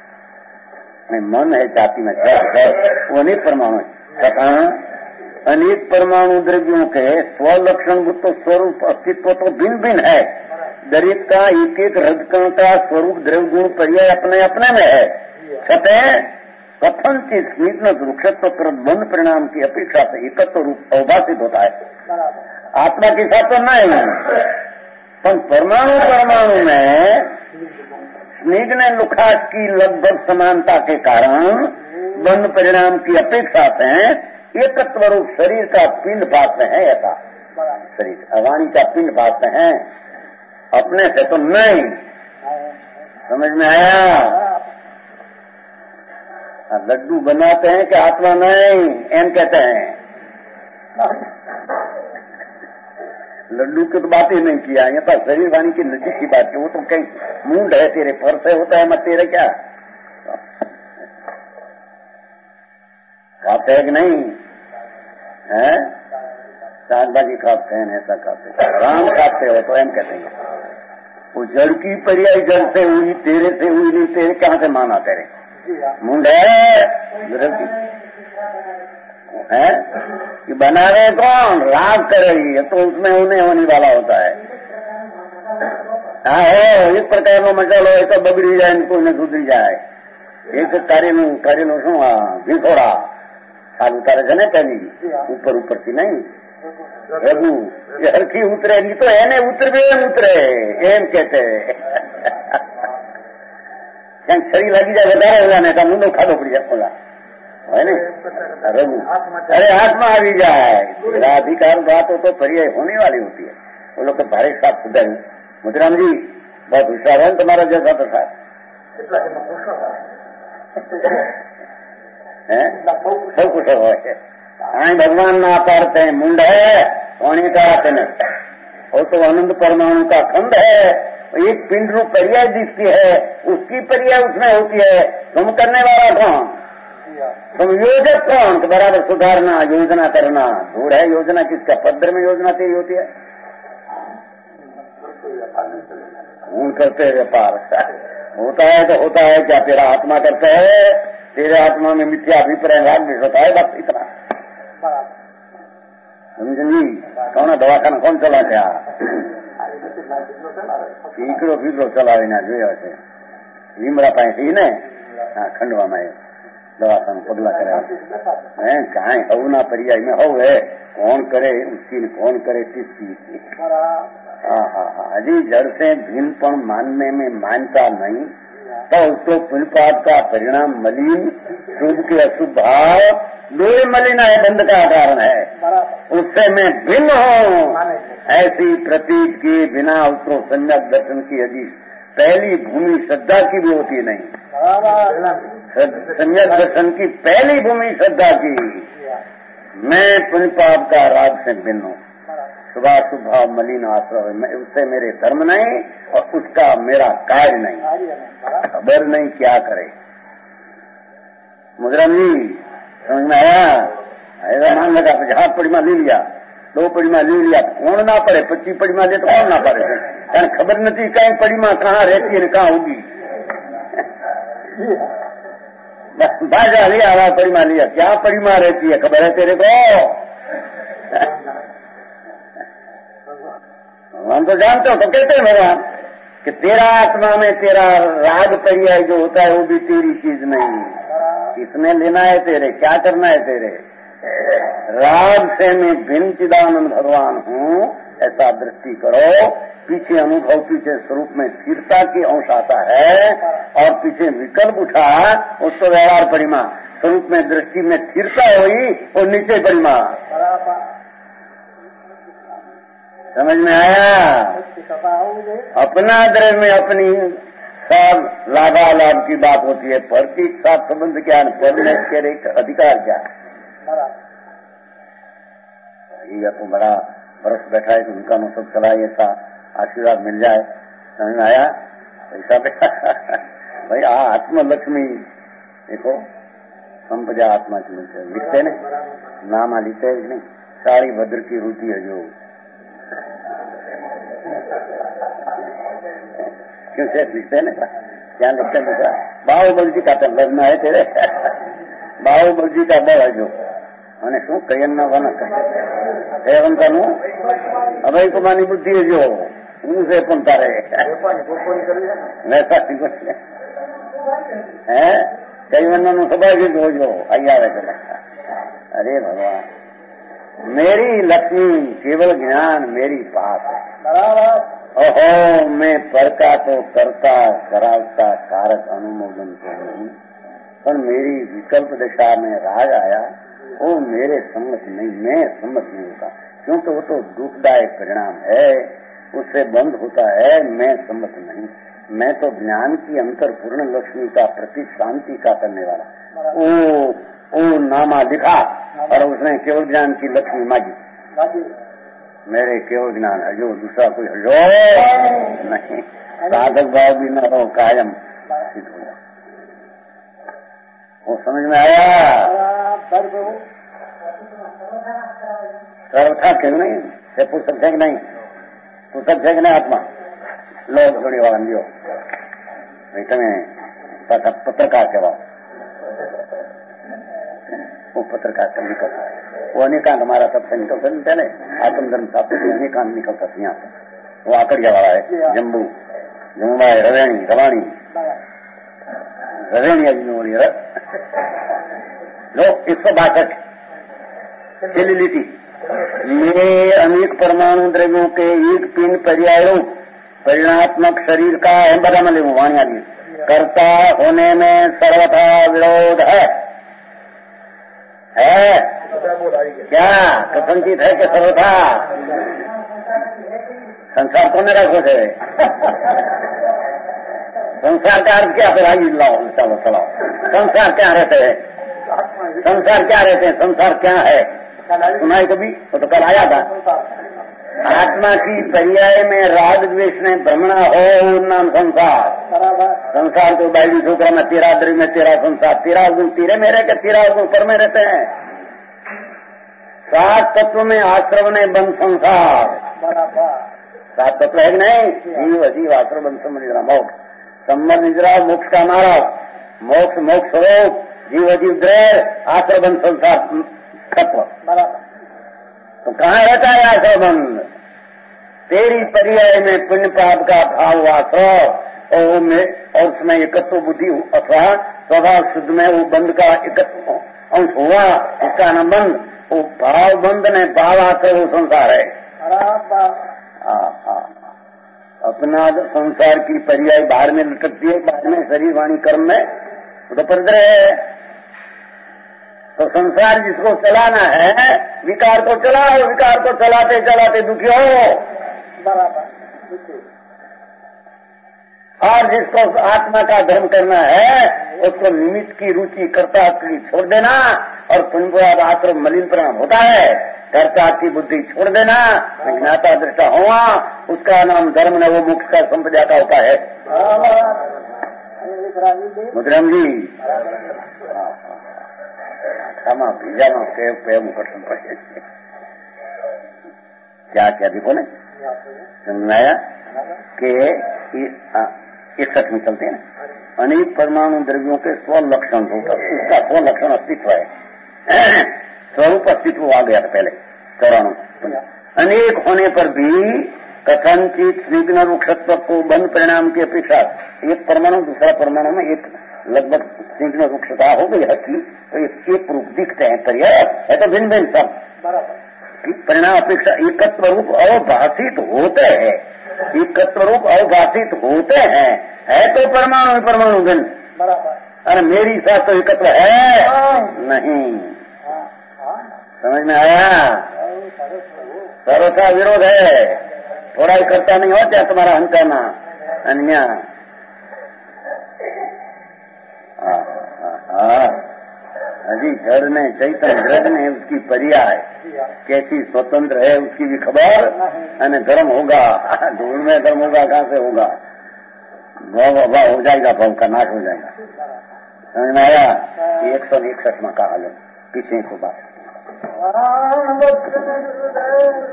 मन है जाति में वो अनेक परमाणु है, तथा अनेक परमाणु द्रव्यों के स्वलक्षण भूत स्वरूप अस्तित्व तो भिन्न भिन्न है, दरेक का एक एक रजकण का स्वरूप द्रव्य गुण पर्याय अपने अपने में है, छठे कथन की स्मित वृक्षत्व बंध परिणाम की अपेक्षा से एकत्व रूप अवभाषित होता है। आत्मा के साथ तो नहीं, पर परमाणु परमाणु में स्निग्ध लुखास की लगभग समानता के कारण बंध परिणाम की अपेक्षा से एकत्व रूप शरीर का पिंड भाषते हैं, ऐसा शरीर अवाणी का पिंड भाषते हैं, अपने से तो नहीं। समझ में आया? लड्डू बनाते हैं कि आत्मा नहीं, एम कहते हैं, लड्डू की तो बात ही नहीं किया, ये तो शरीर वाणी की नजीक की बात है, वो तो कहीं मूंड है तेरे पर से होता है, मत तेरे क्या खाते है कि नहीं है? साग भाजी खाते हैं, ऐसा खाते राम खाते हो तो एम कहते हैं, वो जड़ की पर्याय जड़ से हुई, तेरे से हुई नहीं, तेरे कहां से माना तेरे मुंड है? है कि बनावे कौन, राग करे ये तो उसमें उन्हें होने वाला होता है। हाँ हो इस प्रकार नो मचालो एक बगड़ी जाए कोई ने सुधरी जाए एक કાર્યનું કાર્યનું શું આ ભીખોડા સાલ ઉતારે છે ને પેલી ઉપર ઉપરથી નહીં રઘુ એ હરખી ઉતરે નહીં તો એને ઉતરવે એમ ઉતરે એમ કે છે ક્યાંક છરી લાગી જાય વધારે ઓલા ને ત્યાં ઊંડો ખાડો પડી જાય ઓલા है नहीं रघु अरे हाथ में आ जाए तेरा अधिकार बात हो तो पर्याय होने वाली होती है। वो लोग तो भारी साथ सुधर मुद्राम जी बहुत होशियार है तुम्हारा जैसा तो साथ सब कुछ है भगवान ना पारते हैं मुंड है होने का वो तो आनंद परमाणु का खंड है। एक पिंड रूप पर्याय दिखती है उसकी पर्याय उसमें होती है। तुम करने वाला कौन, तुम योजक कौन तो बराबर सुधारना योजना करना धूड़ है। योजना किसका पत्र में योजना तेरी होती है ऊन करते व्यापार होता है तो होता है क्या तेरा आत्मा करता है, तेरे आत्मा में मिथ्या अभिप्राय राग भी होता है बस इतना समझी। कौन दवाखाना कौन चला क्या ઈકડો ફીકડો ચલાવીને જોયા છે લીમડા પાસેથી ને ખંડવામાં દવાખાનું પગલા કર્યા કાંઈ હવના पर्याय में हव है कौन करे उसकी कौन करे किसकी। हाँ हाँ हाँ अजी जड़ से भिन्नपण मानने में मानता नहीं तो उसको पुलपात का परिणाम मलिन शुभ के अशुभ भाव दो मलिना है बंध का कारण है। उससे मैं भिन्न हूँ ऐसी प्रतीत की बिना उसको सम्यक दर्शन की यदि पहली भूमि श्रद्धा की भी होती नहीं। सम्यक दर्शन की पहली भूमि श्रद्धा की मैं पुण्यपाप का राग से भिन्न हूँ। सुबह सुबह मलिन आश्रय उससे मेरे धर्म नहीं और उसका मेरा कार्य नहीं। खबर नहीं क्या करे। मुद्राम जी समझ में आया ऐसा मान लगा हाथ पड़ी में ले लिया दो पड़ी में ले लिया कौन ना पड़े पच्चीस पड़ी में ले तो कौन ना पड़े कारण खबर नहीं कहीं पड़ी में कहाँ रहती है कहाँ होगी। बाजा लिया आवा पड़ी में लिया क्या पड़ी में रहती है खबर है तेरे को। हम तो जानते हो तो कहते हैं भगवान कि तेरा आत्मा में तेरा राग पर्याय जो होता है वो भी तेरी चीज नहीं। किसने लेना है तेरे, क्या करना है तेरे। राग से मैं भिन्न चिदानंद भगवान हूँ ऐसा दृष्टि करो। पीछे अनुभव पीछे स्वरूप में स्थिरता की अंश आता है और पीछे विकल्प उठा उसको व्यवहार परिमा स्वरूप में दृष्टि में स्थिरता हुई और नीचे परिमा। समझ में आया। अपना द्रव्य में अपनी सब लाभालाभ की बात होती है पर की साथ संबंध क्या है पर में तेरे अधिकार क्या है। ये तो बड़ा बरस बैठा है कि उनका नो सब चला ऐसा आशीर्वाद मिल जाए। समझ में आया ऐसा भाई आ आत्मलक्ष्मी देखो संपदा आत्मा की मिलते लिखते न नाम लिखते नहीं सारी भद्र की रुचि है जो क्यों से लिखते हैं ना क्या लिखते हैं बेटा बाहुबल जी का लग्न है तेरे बाहुबल जी का बल है जो मैंने शू कहीं न बना एवं करूँ अभय कुमारी बुद्धि है जो उनसे पुनता रहे वैसा है कई वरना स्वाभाविक हो जो आइया अरे भगवान मेरी लक्ष्मी केवल ज्ञान मेरी पास है। ओहो मैं पर का तो करता करावता कारक अनुमोदन तो नहीं पर मेरी विकल्प दिशा में राग आया वो मेरे सम्मत नहीं मैं सम्मत नहीं होता क्योंकि वो तो दुखदायक परिणाम है उससे बंद होता है मैं सम्मत नहीं। मैं तो ज्ञान की अंतर पूर्ण लक्ष्मी का प्रतीक शांति का करने वाला ओ ओ नामा लिखा और उसने केवल ज्ञान की लक्ष्मी मांगी मेरे केवल ज्ञान है जो दूसरा कोई हजो नहीं साधक भाव भी न हो कायम सिद्ध हो जाए। वो समझ में आया सर्व था क्यों नहीं ये पुस्तक है कि नहीं पुस्तक है कि नहीं आत्मा लोग थोड़ी वाला लियो તમે પત્રકાર કહેવાઓ वो पत्रकार का निकलता है, वो अनेकांत हमारा सबसे निकलता है पहले आत्मधर्म शास्त्र से अनेकांत निकलता है यहाँ से, वो आकड़िया वाला है, जम्बू जमुना है, रवेणी रवाणी रवेणी जी में बोलिए लो एक सौ बासठ सेलिलिटी में अनेक परमाणु द्रव्यों के एक पिंड पर्यायों परिणात्मक शरीर का है बदा में लेवू वाणिया ली कर्ता होने में सर्वथा विरोध है है क्या कथनचित है कि सर्वथा संसार को मेरा खोज है संसार का अर्थ क्या फिर आई लाओ चलो चलाओ संसार क्या रहते हैं संसार क्या रहते हैं संसार क्या है सुनाई कभी वो तो कल आया था आत्मा की पर्याय में राग द्वेष ने भ्रमणा हो नाम संसार संसार को बैली छोकरा में तेरा द्रव्य में तेरा संसार तेरा गुण तीरे में रहकर तेरा गुण पर में रहते हैं सात तत्व में आश्रम ने बंद संसार सात तत्व है कि नहीं जीव अजीव आश्रम बंद निद्रा मोक्ष संबंध निद्रा मोक्ष का मारा मोक्ष मोक्ष स्वरूप जीव अजीव द्रव्य आश्रम बंद संसार तत्व तो कहाँ रहता है आश्रबंध तेरी पर्याय में पुण्य पाप का भाव आश्रय और और उसमें एकत्व बुद्धि अथवा स्वभाव शुद्ध में वो बंध का एकत्व अंश हुआ इसका नाम बंध वो भाव बंध ने भाव आश्रय वो संसार है अपना संसार की पर्याय बाहर में लटकती है बाद में शरीर वाणी कर्म में तो परिद्र है तो संसार जिसको चलाना है विकार को चलाओ विकार को चलाते चलाते दुखी हो और जिसको आत्मा का धर्म करना है उसको निमित्त की रुचि कर्ता की छोड़ देना और पुण्यवाद आश्रम मलिन परिणाम होता है कर्ता की बुद्धि छोड़ देना ज्ञाता दृष्टा हुआ उसका नाम धर्म न वो मुक्त का संपदा का उपाय है मुद्रम जी क्षमा बीजामा के पे मुकटन पड़े क्या क्या देखो ना समझाया कि इकसठ में चलते हैं अनेक परमाणु द्रव्यों के स्व लक्षण होता है उसका स्व लक्षण अस्तित्व है स्वरूप अस्तित्व आ गया था पहले चौराणु अनेक होने पर भी कथनचित स्निग्ध वृक्षत्व को बंद परिणाम की अपेक्षा एक परमाणु दूसरा परमाणु में एक लगभग स्निग्ध वृक्षता हो गई हकी तो एक रूप दिखते हैं पर्याय है तो भिन्न भिन्न सब परिणाम अपेक्षा एकत्व रूप अवभाषित होते हैं एकत्व रूप अवभाषित होते हैं है तो परमाणु परमाणु भिन्न अरे मेरी साथ तो एकत्व है नहीं समझ में आया सर्वथा विरोध है थोड़ा ही करता नहीं हो क्या तुम्हारा हंकाना अन्य अजी जड़ में चैतन्य जड़ में उसकी पर्याय कैसी स्वतंत्र है उसकी भी खबर अने धर्म होगा धूल में धर्म होगा कहाँ से होगा भाव अभाव हो जाएगा भाव का नाश हो जाएगा समझ में आया एक सौ इकसठ में कहा लो पीछे को बात